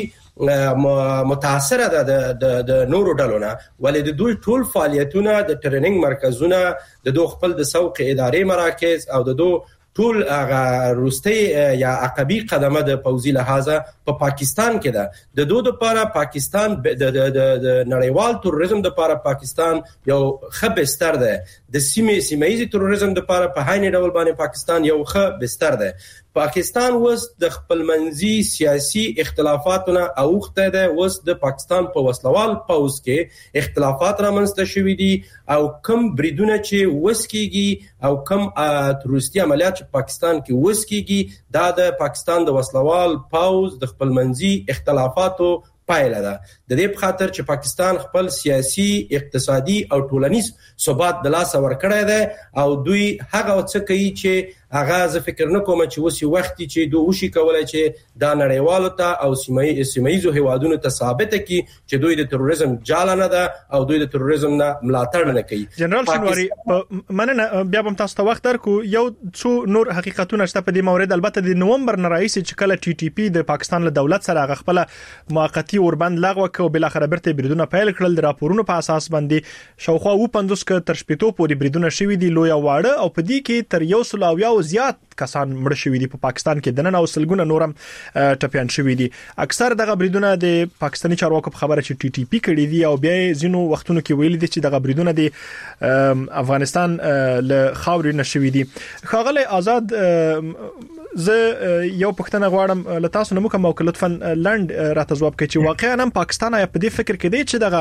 متاثره ده د د نورو ډلو نه ولې د دوی ټول فعالیتونه د ټریننګ مرکزونه د دوه خپل د سوق ادارې مراکز او د دوه ټول هغه روستي یا عقبي قدمه د پوزي لحاظه په پاکستان کې ده د دوه لپاره پاکستان د د نړیوال تروریزم لپاره پاکستان یو ښه بستر ده د سیمې سیمایي تروریزم لپاره په هاي ډول باندې پاکستان یو ښه بستر ده پاکستان وس د خپل منځي سیاسي اختلافاتونه اوخته ده وس د پاکستان په وسلوال پوز کې اختلافات رامنځته شوې دي او کم بریدونه چې وس کیږي او کم تروریستي عملیات چې پاکستان کې وس کیږي دا د پاکستان د وسلوال پوز د خپل منځي اختلافاتو پایله ده د دې په خاطر چې پاکستان خپل سیاسي اقتصادي او ټولنیز ثبات د لاس ور کړی دی او دوی هغه څه کوي چې هغه زه فکر نه کوم چې وسی وخت چې دوی وشي کولای چې دا نړیوالو ته او سیمایي سیمایي هیوادونو ته ثابت کړي چې دوی د تروریزم جال نه ده او دوی د تروریزم نه ملاتړ نه کوي جنرال شنواری مننه بیا هم تاسو ته وخت درکو یو څو نور حقیقتونه شته په دې مورید البته د نومبر نه راځي چې کله ټي ټي پی د پاکستان له دولت سره غخپله موقتی اوربند لغوه کو بل اخر برته بریدونه پیل کړل د راپورونو په اساس باندې شاوخوا و پندوس ک تر شپېتو پورې بریدونه شوي دي لوی واړه او په دې کې تر یو سل او یو زیات کسان مړ شوي دي په پاکستان کې دنه او سلګونه نورم ټپيان شوي دي اکثر دغه بریدونه د پاکستاني چارواکو په خبره چې ټي ټي پی کړي دي او بیا زینو وختونو کې ویل دي چې دغه بریدونه د افغانستان له خاورې نشوي دي خاغله آزاد زه یو پښتنه غواړم له تاسو نو کوم او لطفا لند راته جواب کړئ چې واقعا هم پاکستان یا په دې فکر کې دی چې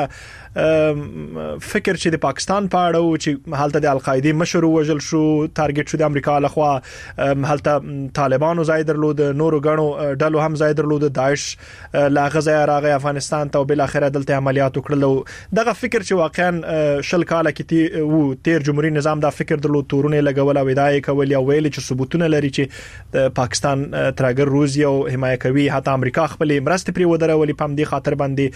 دغه فکر چې د پاکستان په اړه چې حالت د القاعده مشر وجل شو ټارګټ شو د امریکا لخوا حالت طالبانو زائد درلود نورو غنو ډلو هم زائد درلود داعش لا غزا راغی افغانستان ته بل اخره دلته عملیات وکړل دغه فکر چې واقعا شل کاله کې وو تیر جمهوریت نظام دا فکر درلود تورونه لګول او ودای کول او ویل چې ثبوتونه لري چې پاکستان ترګر روسیا او حمایه کوي حتی امریکا خپل مرستې پری ودرولې پم دي خاطر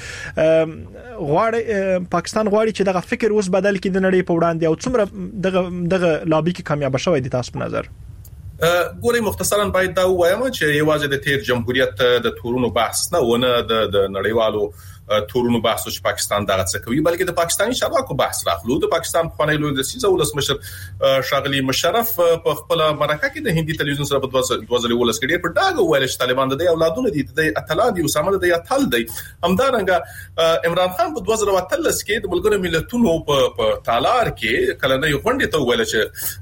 باندې غواړي پاکستان غواړي چې دغه فکر اوس بدل کړي د نړۍ په وړاندې او څومره دغه دغه لابي کې کامیاب شوی دي تاسو په نظر ګوري مختصرا باید دا وایم چې یوازې د تیر جمهوریت د تورونو بحث نه ونه د نړیوالو تورونو بحث چې پاکستان دغه څه کوي بلکې د پاکستاني چارواکو بحث راغلو د پاکستان په خانه لوی د سیزه ولس مشر شاغلی مشرف په خپل مرکه کې د هندي تلویزیون سره په دوه زره ولس کې په ډاګه ویل چې طالبان د اولادونو دي د اتلا دي اسامه د اتل دی همدارنګه عمران خان په دوه زره اتلس کې د ملګرو ملتونو په تالار کې کله نه یو غونډه ته ویل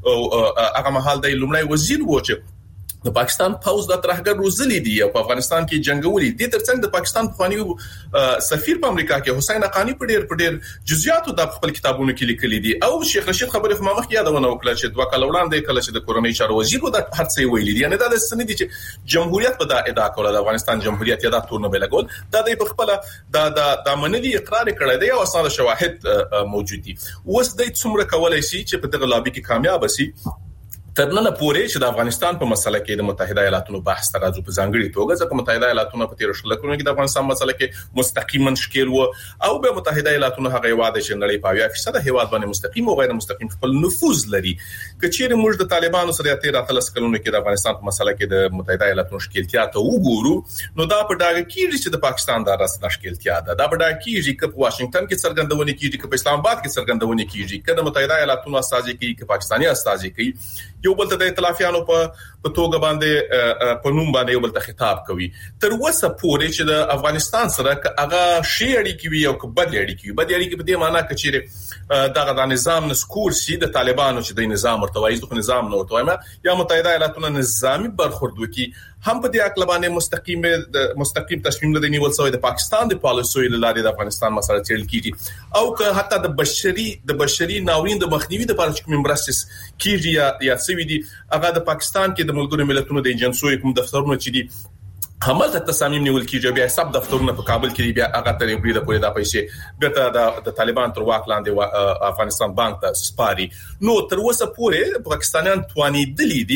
چې هغه مهال د لومړی وزیر و چې د پاکستان پوز د ترهګر روزلي دي او په افغانستان کې جنگولي دي ترڅنګ د پاکستان خواني سفیر په امریکا کې حسین اقانی په ډېر په ډېر جزئیاتو د خپل کتابونو کې لیکلي دي او شیخ رشید خبرې خو مخکې یادونه وکړه چې دوه کال وړاندې کله چې د کورنۍ چارو وزیر و د هر څه ویلي دي یعنی دا د سندې چې جمهوریت په دا ادعا کوله د افغانستان جمهوریت یا د تورنو بلګول دا د خپل د د منلي اقرار کړی دی او اسانه شواهد موجود دي اوس د څومره کولای شي چې په دغه لابي کې کامیاب شي ترنه پورې چې د افغانستان په مسله کې د متحده ایالاتونو بحث ترازو په ځانګړي توګه ځکه متحده ایالاتونو په تیر شل کلونو کې د افغانستان مسله کې مستقیما شکل وو او به متحده ایالاتونو هغه واده چې نړۍ په اویا فیصد هیواد باندې مستقیم او غیر مستقیم خپل نفوذ لري کچېر موږ د طالبانو سره تیر اتلس کلونو کې د افغانستان په مسله کې د متحده ایالاتونو شکلتیا ته وګورو نو دا په ډاګه کې چې د پاکستان د راست شکلتیا ده دا په ډاګه کې چې په واشنگټن کې څرګندونه کیږي چې په اسلام آباد کې څرګندونه کیږي چې د متحده ایالاتونو استازي کوي چې پاکستاني استازي کوي یو بل ته د ائتلافیانو په په توګه باندې په نوم باندې یو بل ته خطاب کوي تر اوسه پورې چې د افغانستان سره هغه شیړی کوي او کبد لري کوي بد لري په دې معنی چې دغه د نظام نسکور سي د طالبانو چې د نظام ورتوایي د نظام نو ورتوایي یا متحده ایالاتونو نظامی برخورد وکي هم په دې اقل باندې مستقیم د مستقیم تصمیم د نیول شوی د پاکستان د پالیسۍ لارې د افغانستان مسله چیرل کیږي او که حتی د بشري د بشري ناورین د مخنیوي د پاره کوم مرسس کیږي یا یا سوي دي هغه د پاکستان کې د ملګرو ملتونو د ایجنسیو کوم دفترونه چې دي همالته تصامیم نیول کیږي بیا سب دفترونه په کابل کې بیا هغه ترې بری د پوره د پیسې ګټه د طالبان تر واک لاندې افغانستان بانک ته سپاري نو تر اوسه پورې پاکستانیان توانی دلی دي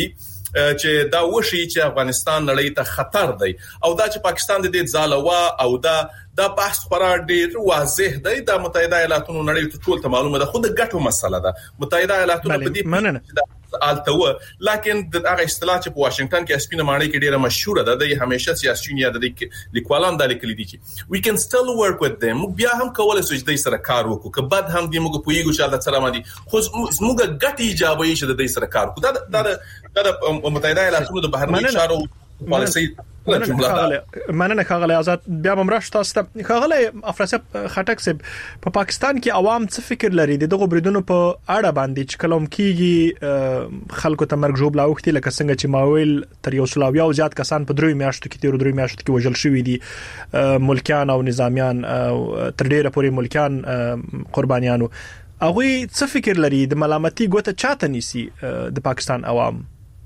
چې دا وشي چې افغانستان نړۍ ته خطر دی او دا چې پاکستان د دې ځالوا او دا دا بحث خورا ډیر واضح دی د متحده ایالاتونو نړۍ ته ټول ته معلومه ده خو د ګټو مسله ده متحده ایالاتونو په دې الته لکن د هغه اصطلاح چې په واشنگټن کې اسپینه معنی کې ډیره مشهوره ده د همیشه سیاسيون یا د لیکوالان د لیکلي دي چې we can still work with them بیا هم کولای شو چې د سره کار وکړو که بعد هم د موږ په یوه چې د سره مادي خو موږ ګټي ایجابي چې د سره کار وکړو دا د متحده ایالاتونو د بهرنی چارو پالیسي مننه خاغله آزاد بیا ممرش تاسو ته خاغله افراسب خټک سب په پاکستان کې عوام څه فکر لري دغه بریدونو په اړه باندې چې کلم کیږي خلکو ته مرګ جوړ لاوختي لکه څنګه چې ماویل تر یو سلاویا او زیات کسان په دروي میاشتو کې تیر دروي میاشتو کې وژل شوی دي ملکیان او نظامیان تر ډیره پورې ملکیان قربانیانو هغه څه فکر لري د ملامتي ګوته چاته نيسي د پاکستان عوام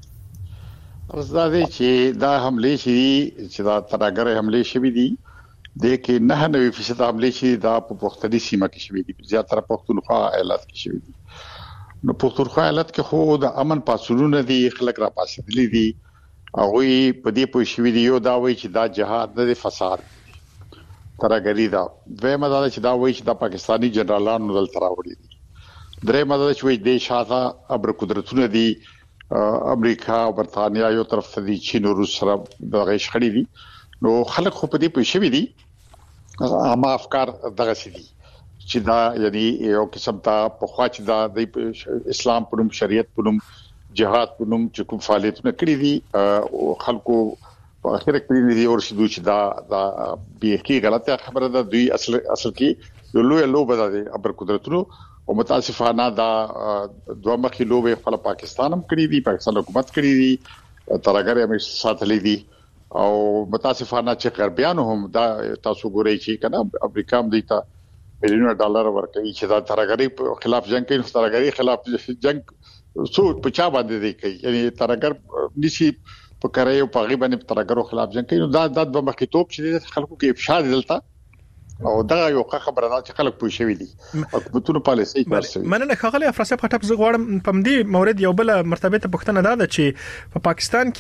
زده چې دا حمله شي چې دا ترګره حمله شوې دي د کې نه نه فیصد حمله شي دا په پښتني سیمه کې شوې دي زیاتره پښتونخوا ایالت کې شوې دي نو پښتونخوا ایالت کې خو د امن پاسونو دي خلک را پاسېدلې دي او په دې په شوې دي یو دا وایي چې دا جهاد د فساد ترګری دا دوی مدار چې دا وایي چې د پاکستانی جنرالانو دل تراوړي دي درې مدار چې وایي د شاته ابر قدرتونه دي امریکا او برتانیا یو طرف ته دي چین او روس سره د غیش خړې دي نو خلک خو په دې پوه شوي دي اما افکار دغه سي دي چې دا یعنی یو قسم ته په خوا چې دا د اسلام په نوم شریعت په نوم جهاد په نوم چې کوم فعالیتونه کړی دي او خلکو په اخر کې دي او شدو چې دا دا به کې غلطه خبره ده دوی اصل اصل کې یو لوی لوبه ده ابر قدرتونو او متاسفانه دا دوه مخې لوبه خپل پاکستان هم کړی دي پاکستان حکومت کړی دي ترګره هم ساتلې دي او متاسفانه چې غربیانو هم دا تاسو ګورئ چې کنه امریکا هم دیتا مليون ډالر ورکړي چې دا ترګری خلاف جنگ کوي ترګری خلاف جنگ څو په چا باندې دی کوي یعنی ترګر نشي په کړه یو پاغي باندې ترګرو خلاف جنگ کوي دا د دوه مخې توپ چې خلکو کې افشا دلته او دا یو خبره ده چې خلک پوه شوي دي حکومتونو پالیسي کوي مننه خغلی افراسب خټک زه غواړم په دې مورد یو بل مرتبه ته پښتنه ده چې په پاکستان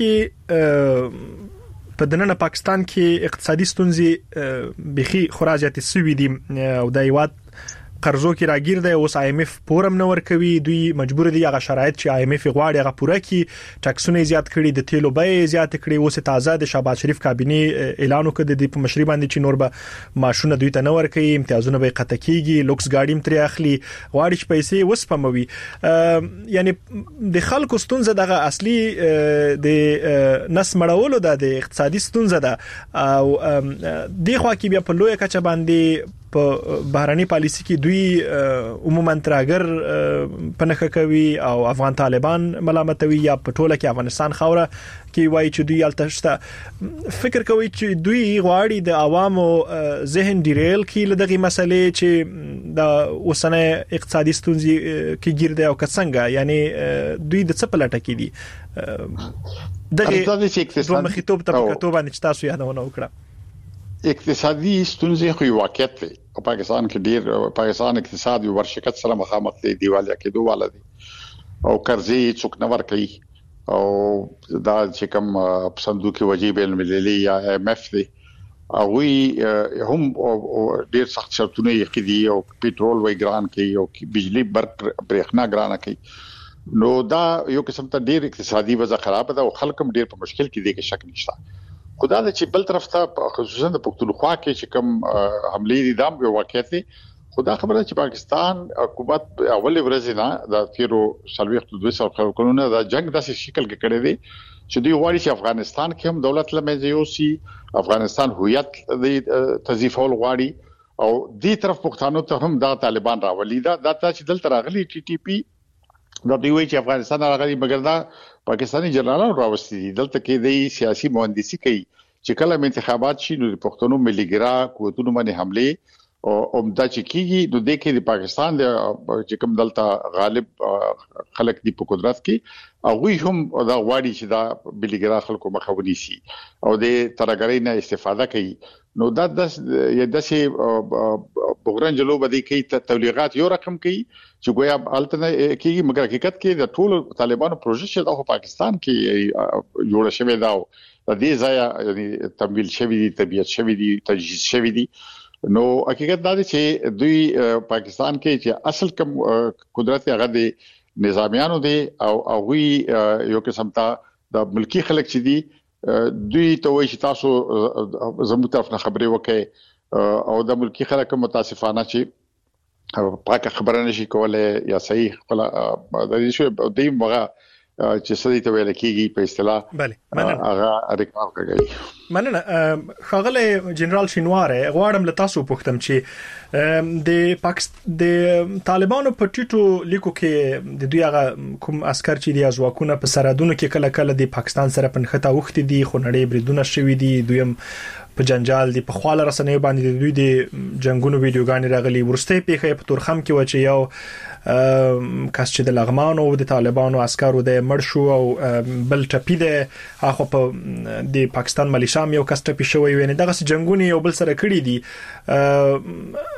کې په دننه پاکستان کې اقتصادي ستونزې بخي خراجات سوي دي او د یوات قرضو کې راګیر دی اوس آی ایم ایف پورم نه ور کوي دوی مجبور دي هغه شرایط چې آی ایم ایف غواړي هغه پوره کړي ټاکسونه زیات کړي د تیلو بیې زیات کړي اوس تازه د شهباز شریف کابینه اعلان وکړ د په مشري باندې چې نور به ماشونه دوی ته نه ور کوي امتیازونه به قطع کیږي لوکس گاډیم تر اخلي غواړي چې پیسې وسپموي یعنی د خلکو ستونزه دغه اصلي د نس مړولو د اقتصادي ستونزه ده او د خوا کې بیا په لوی کچه باندې په بهراني پالیسي کې دوی عموما ترګر پنهخه کوي او افغان طالبان ملامتوي یا په ټوله کې افغانستان خوره کې وایي چې دوی التشته فکر کوي چې دوی غواړي د عوامو ذهن ډیریل کې لدغه مسلې چې د وسنه اقتصادي ستونزې کې ګرځي او کڅنګه یعنی دوی د څه په لټه کې دي دغه دوه مخیتوب ته کتو باندې تاسو یادونه وکړه اقتصادي ستونزې خو واقعیت دی په پاکستان کې ډیر پاکستان اقتصاد یو ورشکت سره مخامخ دی دیواله کې دوه والا دي او قرضې څوک نه ور کوي او دا چې کوم صندوق وجیب المللي یا ایم ایم اف دی او وی هم ډیر سخت شرطونه یې دي او پېټرول وای ګران کوي او بجلی برق برېښنا ګران کوي نو دا یو قسم ته ډیر اقتصادي وضع خراب ده او خلک هم ډیر په مشکل کې دي کې شک نشته خدا د چې بل طرف ته خصوصا د پښتونخوا کې چې کوم حمله دي دام یو واقعیت دي خدا خبره چې پاکستان حکومت اول ورځ نه د تیرو سلويخت دوه سال کلونه د جنگ داسې شکل کې کړی دی چې دوی غواړي چې افغانستان کې هم دولت لمنځه یوسي افغانستان هویت د تضیفول غواړي او دې طرف پښتنو ته هم د طالبان راولي دا د چې دلته راغلي ټي ټي پی دا دوی وایي چې افغانستان راغلي مګر دا پاکستانی جنرالان راوستي دي دلته کې د سیاسي مهندسي کوي چې کله انتخابات شي نو د پښتنو مليګرا قوتونو باندې حمله او عمده چې کیږي نو د کې د پاکستان د چې کوم دلته غالب خلک دی په قدرت کې او وی هم دا غواړي چې دا مليګرا خلکو مخاوني شي او د ترګری نه استفاده کوي نو دا د داسې بغرنج لوبه دي کې تبلیغات یو رقم کوي چې ګویا الټنه کې مګر حقیقت کې د ټول طالبانو پروژه د پاکستان کې جوړ شوی دا د دې ځای یعنی تمویل شوی دي طبيعت شوی دي تجهیز شوی دي نو حقیقت دا دی چې دوی پاکستان کې چې اصل کم قدرت هغه د نظامیانو دي او هغه یو قسم ته د ملکی خلک چې دي دوی ته وایي چې تاسو زموږ طرف نه خبرې وکړي او د ملکی خلک متاسفانه چې پاکه خبره نشي کولای یا صحیح خپل د دې شو د مغه چې سړي ته ویل کېږي په اصطلاح بله هغه ریکارډ کوي مننه خاغله جنرال شینواره غواړم له تاسو پوښتم چې د پاکستان د طالبانو په ټیټو لیکو کې د دوی هغه کوم عسكر چې د ازواکونه په سرحدونو کې کله کله د پاکستان سره پنځه وخت دي خو نړۍ بریدونه شوي دي دویم په جنجال دی په خواله رسنۍ باندې دوی د جنگونو ویډیوګانې راغلي ورسته پیښه په تورخم کې و چې یو کس چې د لغمانو او د طالبانو عسکرو د مرشو او بل ټپی ده اخو په د پاکستان ملیشام یو کس ټپی شوی ویني دغه جنگونه یو بل سره کړی دي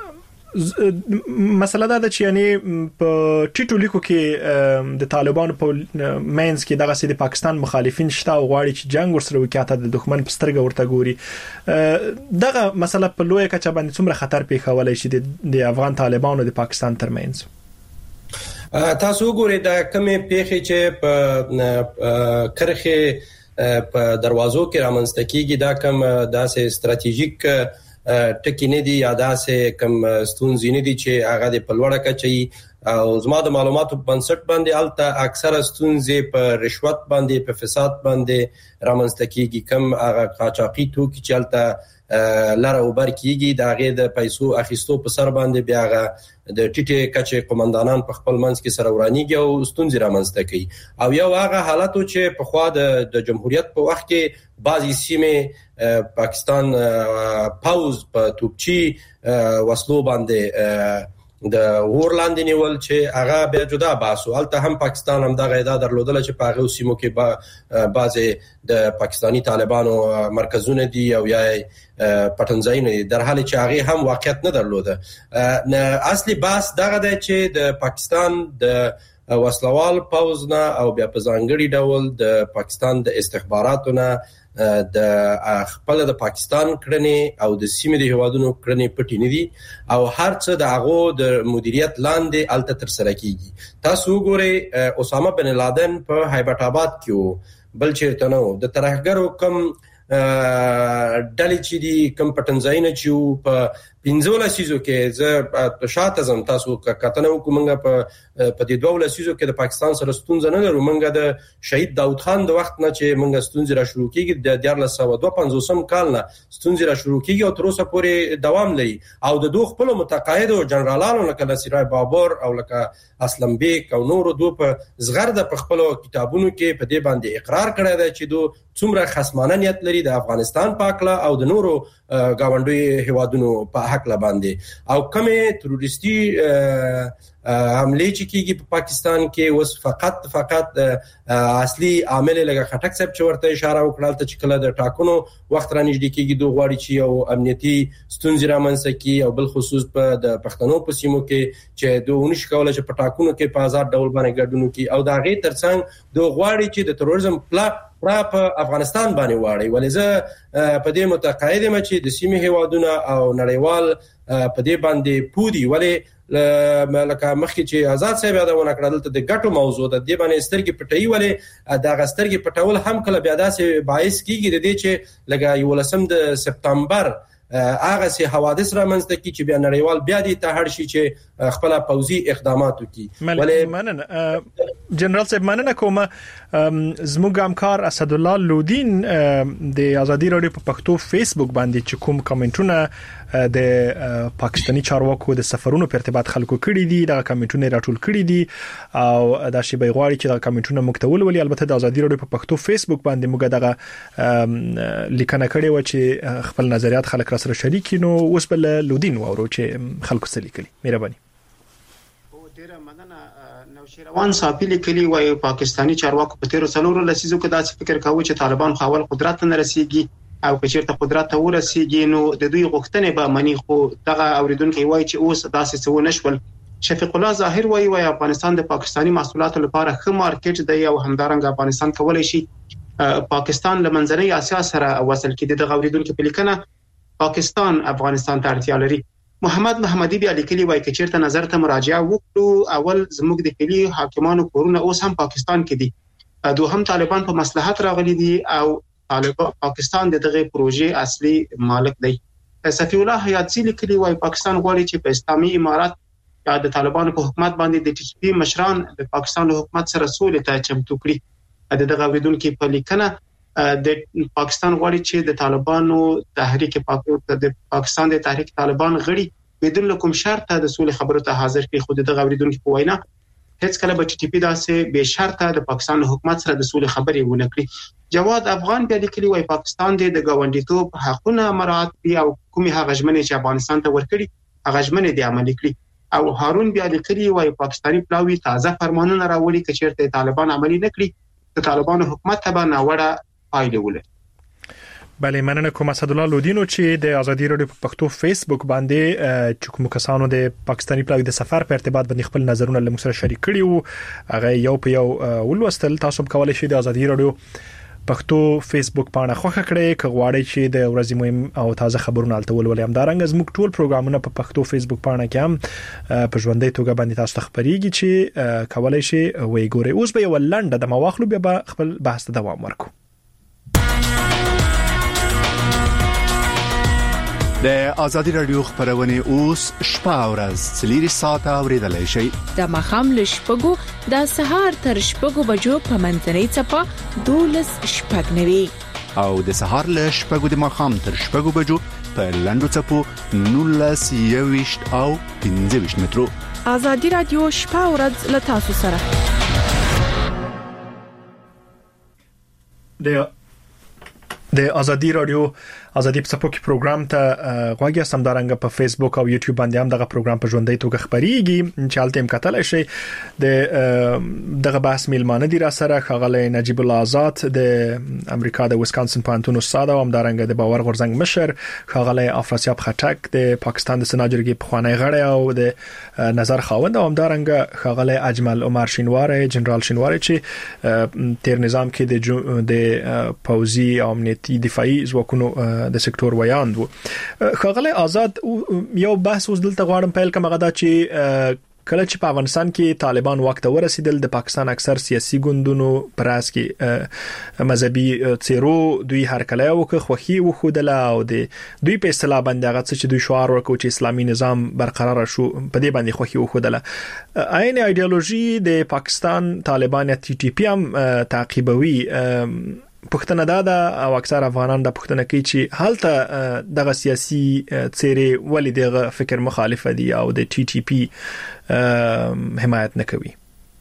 مسله دا چې یعنی په ټیټو لیکو کې د طالبانو په مینز کې دغه سي د پاکستان مخالفین شته او غواړي چې جنگ ورسره وکړي د دښمن په سترګه ورته ګوري دغه مسله په لوی کچه باندې څومره خطر پیښولای شي د افغان طالبانو د پاکستان ترمنځ تاسو ګورئ دا کومه پیښه چې په کرخه په دروازو کې رامنځته کیږي دا کوم داسې ستراتیژیک ټکی نه دی یا داسې کوم ستونزې نه دي چې هغه د پلوړه کچي او زما د معلوماتو په بنسټ باندې الته اکثره ستونزې په رشوت باندې په فساد باندې رامنځته کیږي کوم هغه قاچاقي توکي چې الته لاره وبر کیږي دا غي د پیسو اخیستو په سر باندې بیا د ټیټه کچې قومندانان په خپل منځ کې سره ورانیږي او ستونزې رامنځته کوي او یو هغه حالتو چې په خوا د جمهوریت په وخت کې بعضی سیمه پاکستان پاوز په توپچی وسلو باندې د ورلاندې نیول چې هغه به جدا باسو الته هم پاکستان هم دغه ادا درلودل چې په هغه سیمو کې با بعضی د پاکستانی طالبانو مرکزونه دي او یا پټنځای در حال چې هغه هم واقعیت نه درلوده اصلي باس دغه د چې د پاکستان د وسلوال پاوزنا او بیا په ځانګړي ډول د پاکستان د استخباراتونه د خپل د پاکستان کړنې او د سیمې د هوادونو کړنې پټې نه دي او هر څه د هغه د مدیریت لاندې الته تر سره کیږي تاسو ګورئ اسامه بن لادن په هیبت آباد کې بل چیرته نو د ترهګرو کم ډلې چې دي کم پټنځاینه چې په پنځوله سيزو کې زه شاته زم تاسو کتنه وکومنګ په په دې دوه لسیزو کې د پاکستان سره ستونزه نه لرو منګه د شهید داوود خان د وخت نه چې منګه ستونزه را شروع کیږي د دیار لسو دوه پنځوسم کال نه ستونزه را شروع کیږي او تر اوسه پورې دوام لري او د دوه خپل متقاعد او جنرالانو لکه نصیرای بابر او لکه اسلم بیگ او نور دوه په زغر د خپل کتابونو کې په دې باندې اقرار کړی دی چې دوه څومره خصمانه نیت لري د افغانستان پاکلا او د نورو گاونډي هوادونو په حق لا باندې او کومه تروریستي عملې چې کیږي په پاکستان کې وس فقط فقط اصلي عامل لګه خټک صاحب چې ورته اشاره وکړل ته چې کله د ټاکنو وخت را نږدې کیږي دوه غواړي چې یو امنیتي ستونزې رامنځته کی او بل خصوص په د پښتنو په سیمو کې چې دوه ونش کوله چې په ټاکنو کې په آزاد ډول باندې ګډون کی او دا غي ترڅنګ دوه غواړي چې د تروریزم پلا را په افغانستان باندې واړي ولې په دې متقاعد م چې د سیمه هوادونه او نړیوال په دې باندې پودي ولې لکه مخکې چې آزاد صاحب یادونه کړل ته د ګټو موضوع د دې باندې سترګې پټي ولې د غسترګې پټول هم کله بیا داسې باعث کیږي د دې چې لکه یو لسم د سپتمبر هغه سي حوادث را منځته کی چې بیا نړیوال بیا دي ته هر شي چې خپل پوزي اقدامات وکي ولې مننه جنرال صاحب مننه کوم زموږ همکار اسد الله لودین د ازادي رادیو په پښتو فیسبوک باندې چې کوم کمنټونه د پاکستانی چارواکو د سفرونو په ارتباط خلکو کړي دي دا کمنټونه راټول کړي دي او دا شی به غواړي چې دا کمنټونه مکتول ولي البته د ازادي رادیو په پښتو فیسبوک باندې موږ دغه لیکنه کړې و چې خپل نظریات خلک سره شریک نو اوس بل لودین وورو چې خلکو سره لیکلي مهرباني او ډیره مننه نوشیروان صافی لیکلي وای پاکستانی چارواکو په تیر څلورو لسیزو کې داسې فکر کاوه چې طالبان خپل قدرت نه رسیږي او کچیرته قدرت ته ورسیږي نو د دوی غوښتنې به منی خو دغه اوریدونکو وایي چې اوس داسې څه نشول. شفیق الله ظاهر وایي وای افغانستان د پاکستانی محصولاتو لپاره ښه مارکیټ دی او همدارنګه افغانستان کولای شي پاکستان لمنځنۍ اسیا سره وصل کړي. د اوریدونکو په لیکنه پاکستان افغانستان ته اړتیا لري. محمد محمدي بیا لیکلي وایي کچیرته نظر ته مراجعه وکړو اول زموږ د کلی حاکمانو کورونه اوس هم پاکستان کې دي، دوهم طالبان په مصلحت راغلي دي او پاکستان د دغه پروژې اصلي مالک دی. صفی الله حیاتزی لیکلي وایي پاکستان غواړي چې په اسلامي امارات یا د طالبانو په حکومت باندې د ټي ټي پی مشران د پاکستان له حکومت سره سولې ته چمتو کړي. د دغه اوریدونکو په لیکنه د پاکستان غواړي چې د طالبانو تحریک د پاکستان د تحریک طالبان غړي بدون کوم شرط د سولې خبرو ته حاضر کړي. خو دغه اوریدونکو په وینا هیڅ کله به ټي ټي پی داسې به شرطه د پاکستان حکومت سره د سولې خبرې ونه کړي. جواد افغان بیا لیکلي وای پاکستان د ګاونډیتوب حقونه مراعات کړي او کومي هغه ژمنې چې افغانستان ته ورکړي هغه ژمنې د عملي کړي. او هارون بیا لیکلي وای پاکستاني پلاوی تازه فرمانونه راوړي چې چیرته طالبان عملي نکړي د طالبانو حکومت ته به ناوړه پایلې ولري. بله مننه کوم اسدالله لودینو چې د ازادي رادیو په پښتو فیسبوک باندې چې کوم کسانو د پاکستاني پلاوی د سفر په ارتباط باندې خپل نظرونه له موږ سره شریک کړي وو هغه یو په یو ولوستل. تاسو کولای شئ د ازادي رادیو پښتو فیسبوک پاڼه خوښه کړئ که غواړئ چې د ورځې مهم او تازه خبرونه الته ولولئ. همدارنګه زموږ ټول پروګرامونه په پښتو فیسبوک پاڼه کې هم په ژوندۍ توګه باندې تاسو ته خبريږي چې کولای شئ وې ګورئ. اوس به یو لنډه د مواخلو بیا به خپل بحث ته دوام ورکړو. د ازادي رادیو خبرونه اوس شپه او ورځ څلور ساعته اوریدلای شئ. د مخام له شپږو د سهار تر شپږو بجو په منځنۍ چپه دولس شپږ نوي او د سهار له شپږو د مخام تر شپږو بجو په لندو چپو نولس یويشت او پنځه ویشت مترو. ازادي رادیو شپه او ورځ له تاسو سره. د د ازادي رادیو ازادي په سپوږی پروګرام ته غواړی سم دارنګ په فیسبوک او یوټیوب باندې هم دغه پروګرام په ژوندۍ توګه خبريږي چې حالت هم کتل شي. د دغه بحث میلمانه دي را سره خغله نجیب الله آزاد د امریکا د ویسکانسن پانتون استاد او هم دارنګ د باور غورزنګ مشر خغله افراسیاب خټک د پاکستان د سناجرګي په خوانی غړی او د نظر خاوند او هم دارنګ خغله اجمل عمر شینواری جنرال شینواری چې تیر نظام کې د د پوزي او امنیتي دفاعي ځواکونو د سکتور ویاند وو. خغله آزاد یو بحث اوس دلته غواړم پیل کوم غدا چې کله چې په افغانستان کې طالبان وخت ورسېدل د پاکستان اکثر سیاسي ګوندونو پراس کې مذهبي چیرو دوی هر کله یو خوخي وخدل او د دوی په اصطلاح باندې هغه چې دوی شعار ورکو چې اسلامي نظام برقرار شو په دې باندې خوخي وخدل. عین ایدئولوژي د پاکستان طالبان ټي ټي پی هم تعقیبوي. پښتنه دا د او اکثر افغانان د پښتنه کې چې حالته دغه سیاسي چیرې ولې دغه فکر مخالف دي او د ټي ټي پی حمایت نه کوي.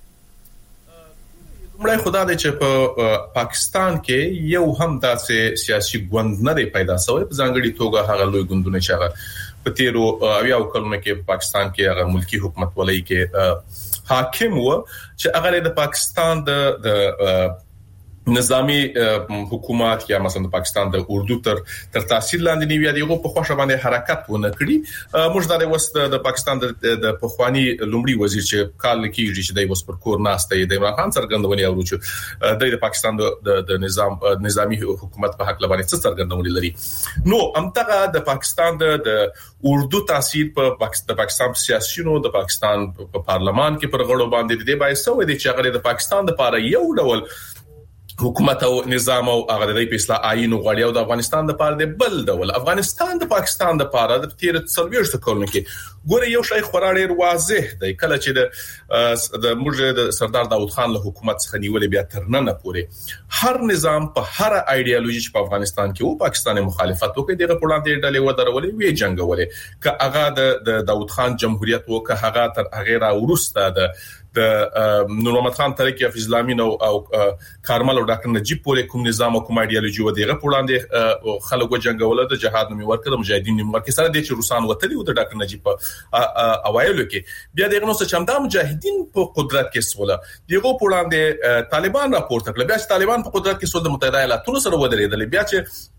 مړی خدا دې چې په پاکستان کې یو هم داسې سیاسي ګوند نه دی پیدا شوی په ځانګړي توګه هغه لوی ګوندونه چې هغه په تیرو اویا کلونو کې پاکستان کې هغه ملکی حکومت ولای کې حاکم و چې هغه د پاکستان د نظامی حکومت یا مثلا د پاکستان د اردو تر تر تاثیر لاندې نیوي دیغه په خوښه باندې حرکت ونه کړی. موږ د وست د پاکستان د پخوانی لومړي وزیر چې کال کېږي چې د وس پر کور ناشته د عمران خان څرګندونې اورو چې د پاکستان د نظام نظامی حکومت په حق لبانې څه څرګندونې لري. نو امتغه د پاکستان د اردو تاثیر په پاکستان سیاسيونو د پاکستان په پارلمان کې پر غړو باندې د باعث و دي چې هغه د پاکستان لپاره یو ډول حکومت او نظام او هغه د اصلاح آئین غوړی او د افغانستان د پاره د بل ډول افغانستان د پاکستان د پاره د تیر څلويشت کلونو کې ګوره یو شای خورا ډیر واضح دی کله چې د د موږ د سردار داوود خان له حکومت څخه نیولې بیا تر نن پورې هر نظام په هر ایدئولوژي په افغانستان کې او پاکستان مخالفت وکړي دغه پړاندې ډلې ودرولې وی جنگولې ک هغه د داوود خان جمهوریت وکه هغه تر هغه را ورسته د د نور محمد خان ترکی حفیظ الله امین او کارمل او ډاکټر نجیب پورې کوم نظام او کوم ایدئولوژي و دیغه پړاندې خلکو جنگول د جهاد نوم ورکړه مجاهدین نوم ورکړه سره د چې روسان وتلی او د ډاکټر نجیب اوایلو کې بیا دغه نو څه چمدا مجاهدین په قدرت کې سوله دیغه پړاندې طالبان راپورته کړل بیا چې طالبان په قدرت کې سول د متحده ایالاتونو سره ودرېدل بیا چې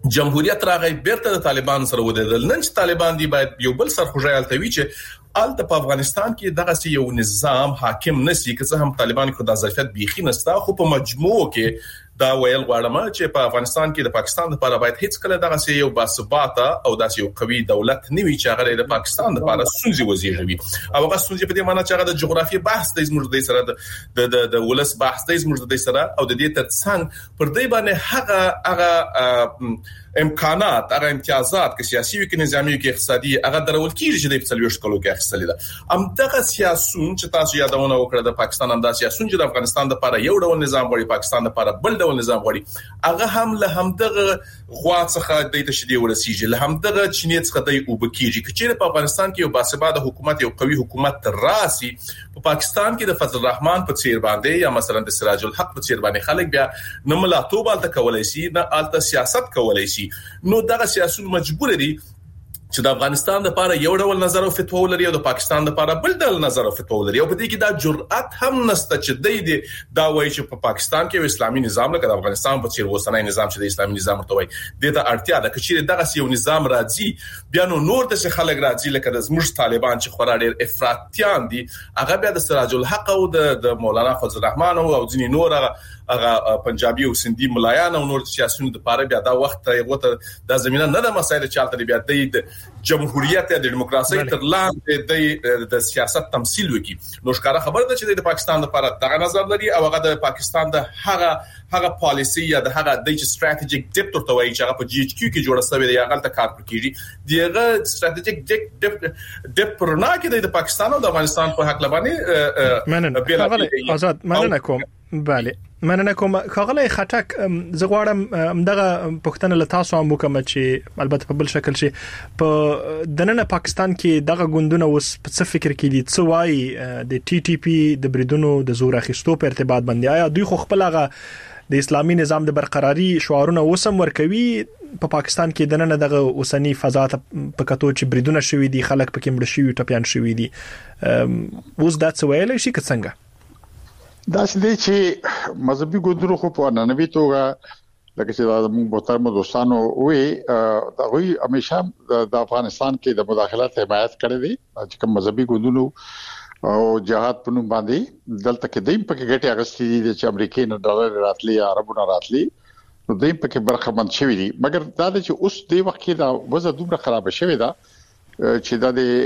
جمهوریت راغی بیرته د طالبان سره ودیدل. نن چې طالبان دی باید یو بل سرخوږی التوي چې الته په افغانستان کې دغه یو نظام حاکم نسی که څه هم طالبان خو د ظرفیت بيخي نستا خو په مجموع کې دا ویل غواړم چې په افغانستان کې د پاکستان لپاره باید هیڅ کله دغه یو باثباته او داسې یو قوي دولت نوي چې هغه د پاکستان لپاره سونځي وزیږوي. او هغه سونځي په دې معنی چې هغه د جغرافیي بحث د زموږ د سره د د ولس بحث د زموږ د سره او د دې ترڅنګ پر دې باندې هغه هغه امکانات هغه امتیازات که سیاسي وي که نظامی وي که اقتصادي هغه درول کیږي چې د پڅلويش کلو کې اخیستل ده. ام دغه سیاسون چې تاسو یادونه وکړه د پاکستان هم د سیاسون چې د افغانستان لپاره یو ډول نظام غوړي پاکستان لپاره بل ډول نظام غوړي هغه هم له هم دغه غوا څخه د تشدید ورسیږي له هم دغه چینې څخه د وبکیږي چې په افغانستان کې یو باسباده حکومت یو قوي حکومت راسي په پاکستان کې د فضل الرحمن په څیر باندې یا مثلا د سراج الحق په څیر باندې خلک بیا نه ملاتوب الته کولای شي نه الته سیاست کولای شي. نو دغه سیاسون مجبور دي چې د افغانستان لپاره یو ډول نظر او فتوا ولري او د پاکستان لپاره بل ډول نظر او فتوا ولري او په دې کې دا جرأت هم نشته چې د دې دا وایي چې په پاکستان کې اسلامي نظام لکه د افغانستان په څیر وسنۍ نظام چې د اسلامي نظام ته وایي د ته اړتیا ده چې دغه یو نظام راځي بیا نو نور د څه خلک راځي لکه د زموږ طالبان چې خورا ډېر افراطیان دي هغه بیا د سراج الحق او د مولانا فضل الرحمن او ځینې نور هغه پنجابي او سندي ملایان او نور سیاسيونو د پاره بیا دا وخت یو ته د زمينه نه د مسایل چالت بیا د جمهوریت د دیموکراسي تر لاندې د سیاست تمثيل وکي. نو ښکارا خبره ده چې د پاکستان لپاره دغه نظر لري او هغه د پاکستان د هغه هغه پالیسي یا د هغه د استراتیژیک ډیپ تر توای چې هغه په جی ایچ کیو کې جوړه شوی دی هغه ته کار کوي دیغه استراتیژیک ډیپ ډیپ پرنا کې د پاکستان او د افغانستان په حق لبانه مننه آزاد مننه کوم. بله مننه کوم خغله خټک زغواړم دغه پښتنه له تاسو هم وکم چې البته په بل شکل شي په دننه پاکستان کې دغه ګوندونه اوس په څه فکر کې دي څه وایي د ټي ټي پی د بریدونو د زور اخیستو په ارتباط باندې آیا دوی خو خپل هغه د اسلامي نظام د برقراري شعارونه وسم ورکوي په پاکستان کې دننه دغه اوسنی فضا ته په کتو چې بریدونه شوي دي خلک پکې مړ شوي ټپيان شوي دي اوس دا څه ویل شي که څنګه دا چې چې مذهبي ګوندونو خو په ننوي توګه لکه چې د موږ محترم دوستانو وې دا وی همیشه د افغانستان کې د مداخلت حمایت کړې دي چې کوم مذهبي ګوندونو او جهاد په نوم باندې دلته کې دیم پکې ګټي اغستې دي چې امریکای نه ډالر راتلي عربو نه راتلي نو دیم پکې برخه مند شوی دي مګر دا چې اوس د وخت کې دا وضع دومره خراب شوی دا چې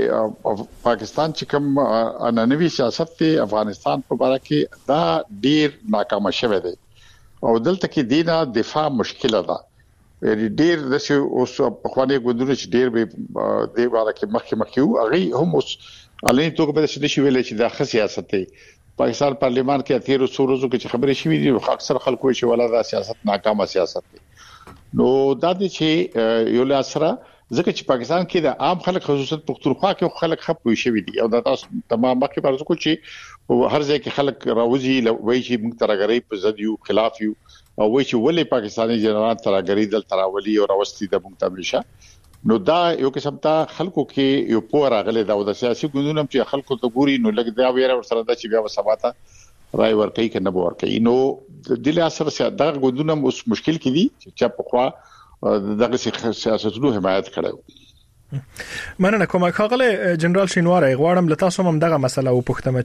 د پاکستان چې کوم اننوي سیاست دی افغانستان په اړه کې دا ډیر ناکام شوی دی او دلته کې دینه دفاع مشکله ده یعنی ډیر د اوس په خوانې ګوندونه چې ډیر به د اړه کې مخکې مخکې هغه هم اوس علي توګه به څه شي ویل چې د ښه سیاست دی پاکستان پارلیمان کې اتیر سورزو کې خبرې شوې دي اکثر خلکو چې ولا دا سیاست ناکامه سیاست دی نو دا دي چې یو لاسره ځکه چې پاکستان کې د عام خلک خصوصیت پښتونخوا کې خلک خپوي شوی دي او دا تاسو تمام مخکې پرځو کو چې هر ځای کې خلک راوځي وایي چې موږ ترګری په ضد یو خلاف یو او وایي چې ولې پاکستاني جنرال ترګری دل تراولي او راوستي د موږ تمریشه نو دا یو قسم ته خلکو کې یو پور راغله دا د سیاسي ګوندونو چې خلکو ته ګوري نو لګ دا ویره ور سره دا چې بیا وسباته راي ور کوي کنه به ور کوي نو د دل اثر سره دا ګوندونه اوس مشکل کې دي چې په خوا دغه سیاستونو حمایت کړو. مننه کوم خاغله جنرال شینواری غواړم لته تاسو هم دغه مسله او پښتمه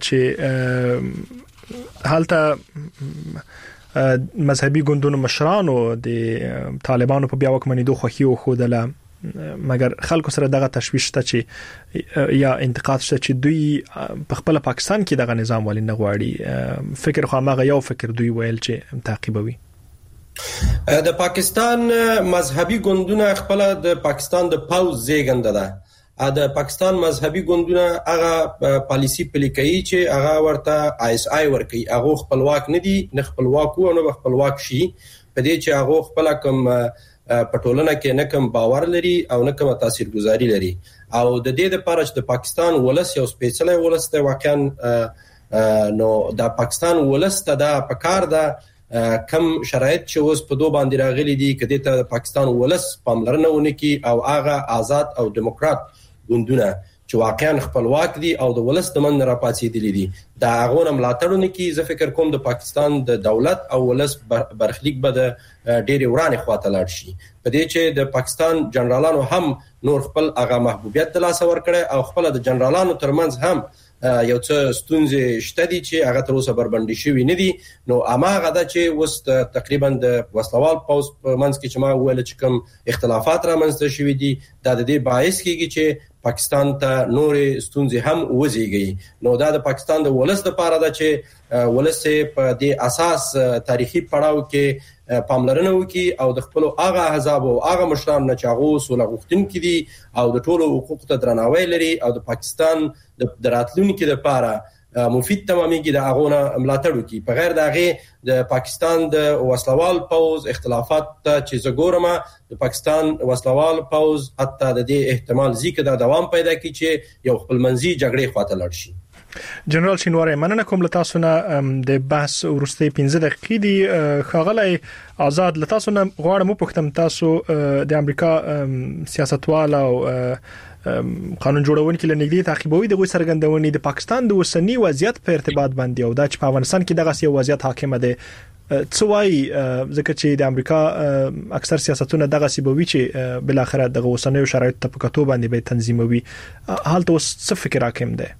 چې حالته مذهبي ګوندونو مشرانو د طالبانو په بیا وکمنیدو خوخي او خودله مګر خلکو سره دغه تشويش ته چې یا انتقاد شته چې دوی په خپل پاکستان کې دغه نظام ولې نه غواړي فکر خو هغه یو فکر دوی ویل چې تعقیبوي د پاکستان مذهبي ګوندونه خپل د پاکستان د پاوز زیږنده ده د پاکستان مذهبي ګوندونه هغه پالیسی پلي کوي چې هغه ورته آی اس آی ورکي هغه خپلواک نه دي نه خپلواک او نه خپلواک شي په دې چې هغه خپل کوم پټولنه کې نه کوم باور لري او نه کوم تاثیرګذاري لري او د دې لپاره چې د پاکستان ولس یو سپیشل ولس ته واقعا نو د پاکستان ولس ته د پکار ده کم شرایط چې اوس په دوه باندې راغلي دي کله ته پاکستان ولس پاملرنه ونکي او هغه آزاد او دیموکرات ګوندونه چې واقعا خپلواک دي او د ولس د من راپاتېدلي دي دا هغه ملاتړونه کې زه فکر کوم د پاکستان د دولت او ولس برخلیک به د ډېری ورانه خواته لاړ شي په دې چې د پاکستان جنرالانو هم نور خپل هغه محبوبیت د لاس ور کړي او خپل د جنرالانو ترمنځ هم یو څه ستونزې شته دي چې هغه تر اوسه بربندي شوی نه دي نو اماغه دا چې وست تقریبا د وسلوال پوز په منځ کې چې ما ویل چې کوم اختلافات را منځته شوی دي دا د دې باعث کیږي چې پاکستان ته نورې ستونزې هم وزيږي نو دا د پاکستان د ولس لپاره دا چې ولس په دې اساس تاریخي پړاو کې پاملرنه وکي او د خپل هغه احزاب او هغه مشران نه چاغو سوله غوښتونکي دي او د ټولو حقوقو ته درناوی لري او د پاکستان د راتلونکو لپاره مفید تمامېږي د اغونه ملاتړ وکي په غیر دغه د پاکستان د وسلوال پوز اختلافات چې زګورما د پاکستان وسلوال پوز حتی د دې احتمال زیکه د دوام پیدا کی چې یو خپل منځي جګړې خواته لاړ شي جنرال شینواری مننه کوم لتا سونه د بحث ورسته پنځه دقیقې دی خغلی آزاد لتا سونه غواړم پوښتم تاسو د امریکا سیاستوال او قانون جوړونکي لنګدي تعقیبوي دغه سرګندونې د پاکستان د وسنی وضعیت په ارتباط باندې او د چې په افغانستان کې دغه سیاسي وضعیت حاکمه ده څوای ځکه چې د امریکا اکثر سیاستونه دغه سیبوي چې بل اخر دغه وسنی شرایط ته په کتو باندې به تنظیموي حالت اوس څه فکر حاکم ده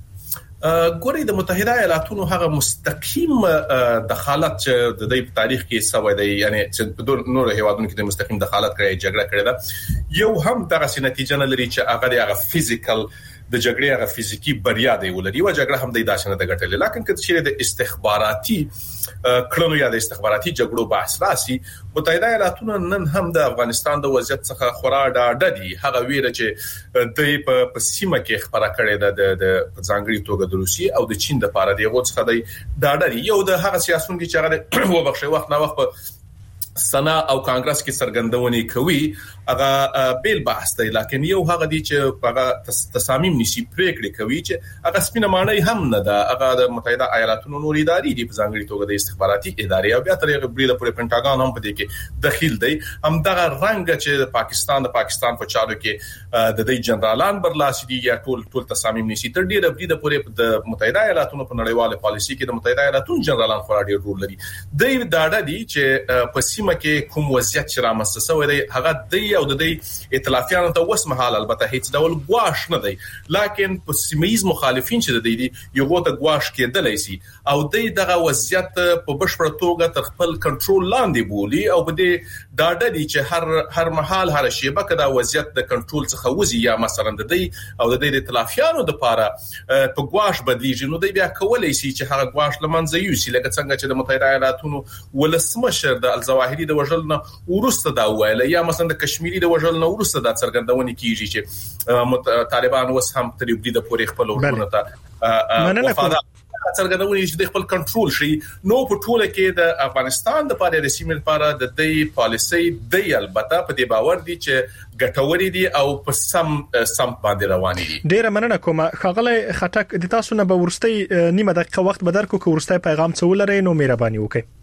ګوري د متحده ایالاتونو هغه مستقیم دخالت چې د دې تاریخ کې سوي دی یعنی چې په نور هیوادونو کې د مستقیم دخالت کړي جګړه کړې ده یو هم دغه نتیجه نه لري چې هغه هغه فزیکل د جګړې هغه فزیکی بریا دی ولري او جګړه هم د داسنه د ګټلې لکه چې چیرې د استخباراتي کړنو یا د استخباراتي جګړو بحث راسي متحده ایالاتونو نن هم د افغانستان د وضعیت څخه خورا ډاډه دي هغه ویره چې د په سیمه کې خبره کړې ده د ځانګړي توګه د روسي او د چین د لپاره دی غوښ خدای ډاډه یو د هغه سیاسيون دي چې هغه وبخښي وخت نه وخت په سنا او کانګرس کې سرګندونې کوي هغه بیل بحث دی لکه یو هغه دي چې هغه تصامیم نشي پریکړې کوي چې هغه سپینه معنی هم نه ده هغه د متحده ایالاتونو نور ادارې دي په ځانګړي توګه د استخباراتي ادارې او بیا تر هغه بریده پورې پینټاګان هم په دې کې دخیل دی هم دغه رنګ چې د پاکستان د پاکستان په چارو کې د دې جنرالان برلاسي دي یا ټول ټول تصامیم نشي تر ډیره بریده پورې د متحده ایالاتونو په نړیواله پالیسي کې د متحده ایالاتونو جنرالان خورا ډیر رول لري دوی داډه دي چې په مکه کوم وضعیت چې رامنځته شوی دی هغه دی او د دې ائتلافیانو ته وس محل البته هیڅ ډول غواش نه دی لکه په سیمایز مخالفین چې د دې یو غوته غواش کېدلای شي او د دغه وضعیت په بشپړ توګه تر خپل کنټرول لاندې بولی او په دې ډاډه دي چې هر هر محل هر شیبه کدا وضعیت د کنټرول څخه وځي یا مثلا د دې او د دې ائتلافیانو د لپاره په غواش بدلیږي نو د بیا کولای شي چې هغه غواش لمنځه یوسي لکه څنګه چې د متحده ایالاتونو ولسمشر د الظواهری د وژل نه ورسته دا ویل یا مثلا د کشمیری د وژل نه ورسته دا څرګندونه کیږي چې طالبان اوس هم تر یو د پورې خپل ورونه ته وفادار څرګندونه چې د خپل کنټرول شي نو په ټوله کې د افغانستان د پاره د سیمې لپاره د دې پالیسي د البته په دې باور دي چې ګټوري دي او په سم سم باندې رواني دي ډیره مننه کوم خغله خټک د تاسو نه به ورستي نیمه دقیقه وخت بدر کو کو ورستي پیغام څه ولري نو مهرباني وکړئ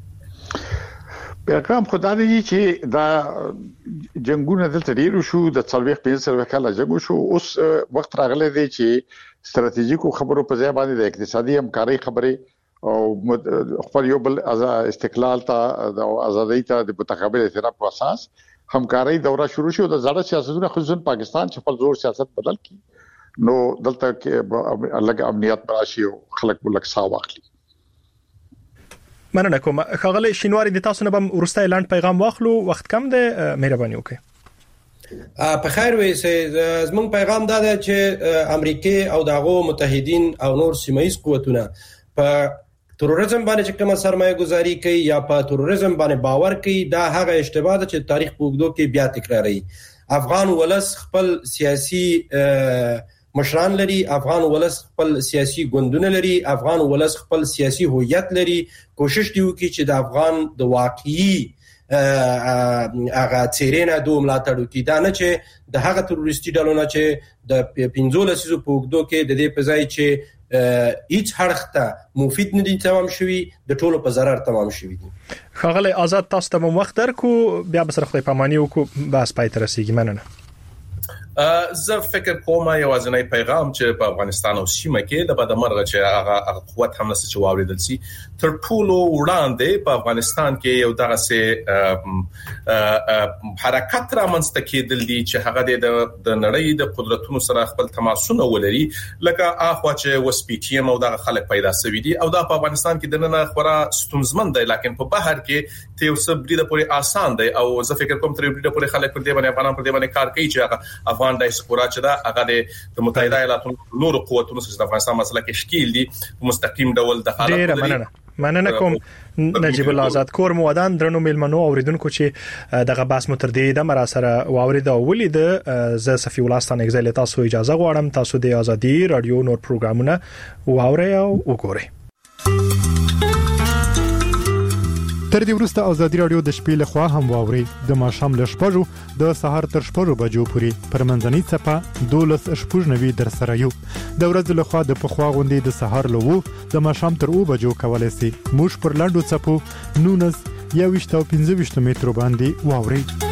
پیغام خدای دې چې دا جنگونه دلته ډیر شو د څلويخ پنځه وکاله جنگ شو اوس وخت راغلی دی چې ستراتیژیکو خبرو په ځای باندې د اقتصادي همکاري خبرې او خپل یو بل استقلال ته د ازادۍ ته د متقابل اعتراف په اساس همکاري دوره شروع شو د زړه سیاستونو خصوصا پاکستان چې خپل زور سیاست بدل کړي نو دلته کې الګ امنیت راشي او خلک ولک سا واخلي مننه کوم خغله شینواری د تاسو نه بم ورسته اعلان پیغام واخلو وخت کم ده مهرباني وکړئ په خیر وې سه زموږ پیغام دا ده چې امریکا او دغه متحدین او نور سیمایي قوتونه په تروریزم باندې چې کومه سرمایه گذاری کوي یا په تروریزم باندې باور کوي دا هغه اشتباه ده چې تاریخ په وګړو کې بیا تکراري افغان ولس خپل سیاسي مشران لري افغان ولس خپل سیاسي ګوندونه لري افغان ولس خپل سیاسي هویت لري کوشش دی وکړي چې د افغان د واقعي هغه چیرېنه دوه ملاتړ وکړي دا نه چې د هغه تروریستي ډلو نه چې د پنځه لسیزو په وګړو کې د دې په ځای چې هیڅ حرکت مفید نه دي تمام شوی د ټولو په zarar تمام شوی دي خغله آزاد تاسو ته وخت درکو بیا به سره خپل پامانی وکړو بس پای تر رسیدګی مننه زه فکر کوم یو ځنای پیغام چې په افغانستان او سیمه کې د بدمرغه چې هغه قوت هم نسي چې واوریدل سي تر ټولو وړاندې په افغانستان کې یو دغه سه حرکت را منځته کېدل دي چې هغه د نړۍ د قدرتونو سره خپل تماسونه ولري لکه اخوا چې وسپیټیم او دغه خلک پیدا شوي دي او دا په افغانستان کې د نن خورا ستونزمن دی لکه په بهر کې ته اوس بری د پوری آسان دی او زه فکر کوم تر بری د پوری خلک پر دې باندې افغانان پر دې باندې کار کوي چې افغان دایسپورا چې دا هغه د متحده ایالاتو نور قوتونو سره د افغانستان مسله کې شکیل دي مستقیم ډول د حالت مننه مننه کوم نجیب الله آزاد کور مودان درنو ملمنو اوریدونکو چې دغه باس متردی د مرا سره واورید او ولید ز صفی ولستان اگزیل تاسو اجازه غواړم تاسو د ازادي رادیو نور پروګرامونه واورئ او وګورئ تر دې وروسته ازادي رادیو د شپې له خوا هم واوري د ماشام له شپږو د سهار تر شپږو بجو پورې پر منځنۍ صفه دولس شپږ نوي در سره یو د ورځې له خوا د پخوا غونډې د سهار له وو د ماشام تر او بجو کولای شي موږ پر لاندو صفو نونس یو وشت او پنځه وشت متر باندې واوري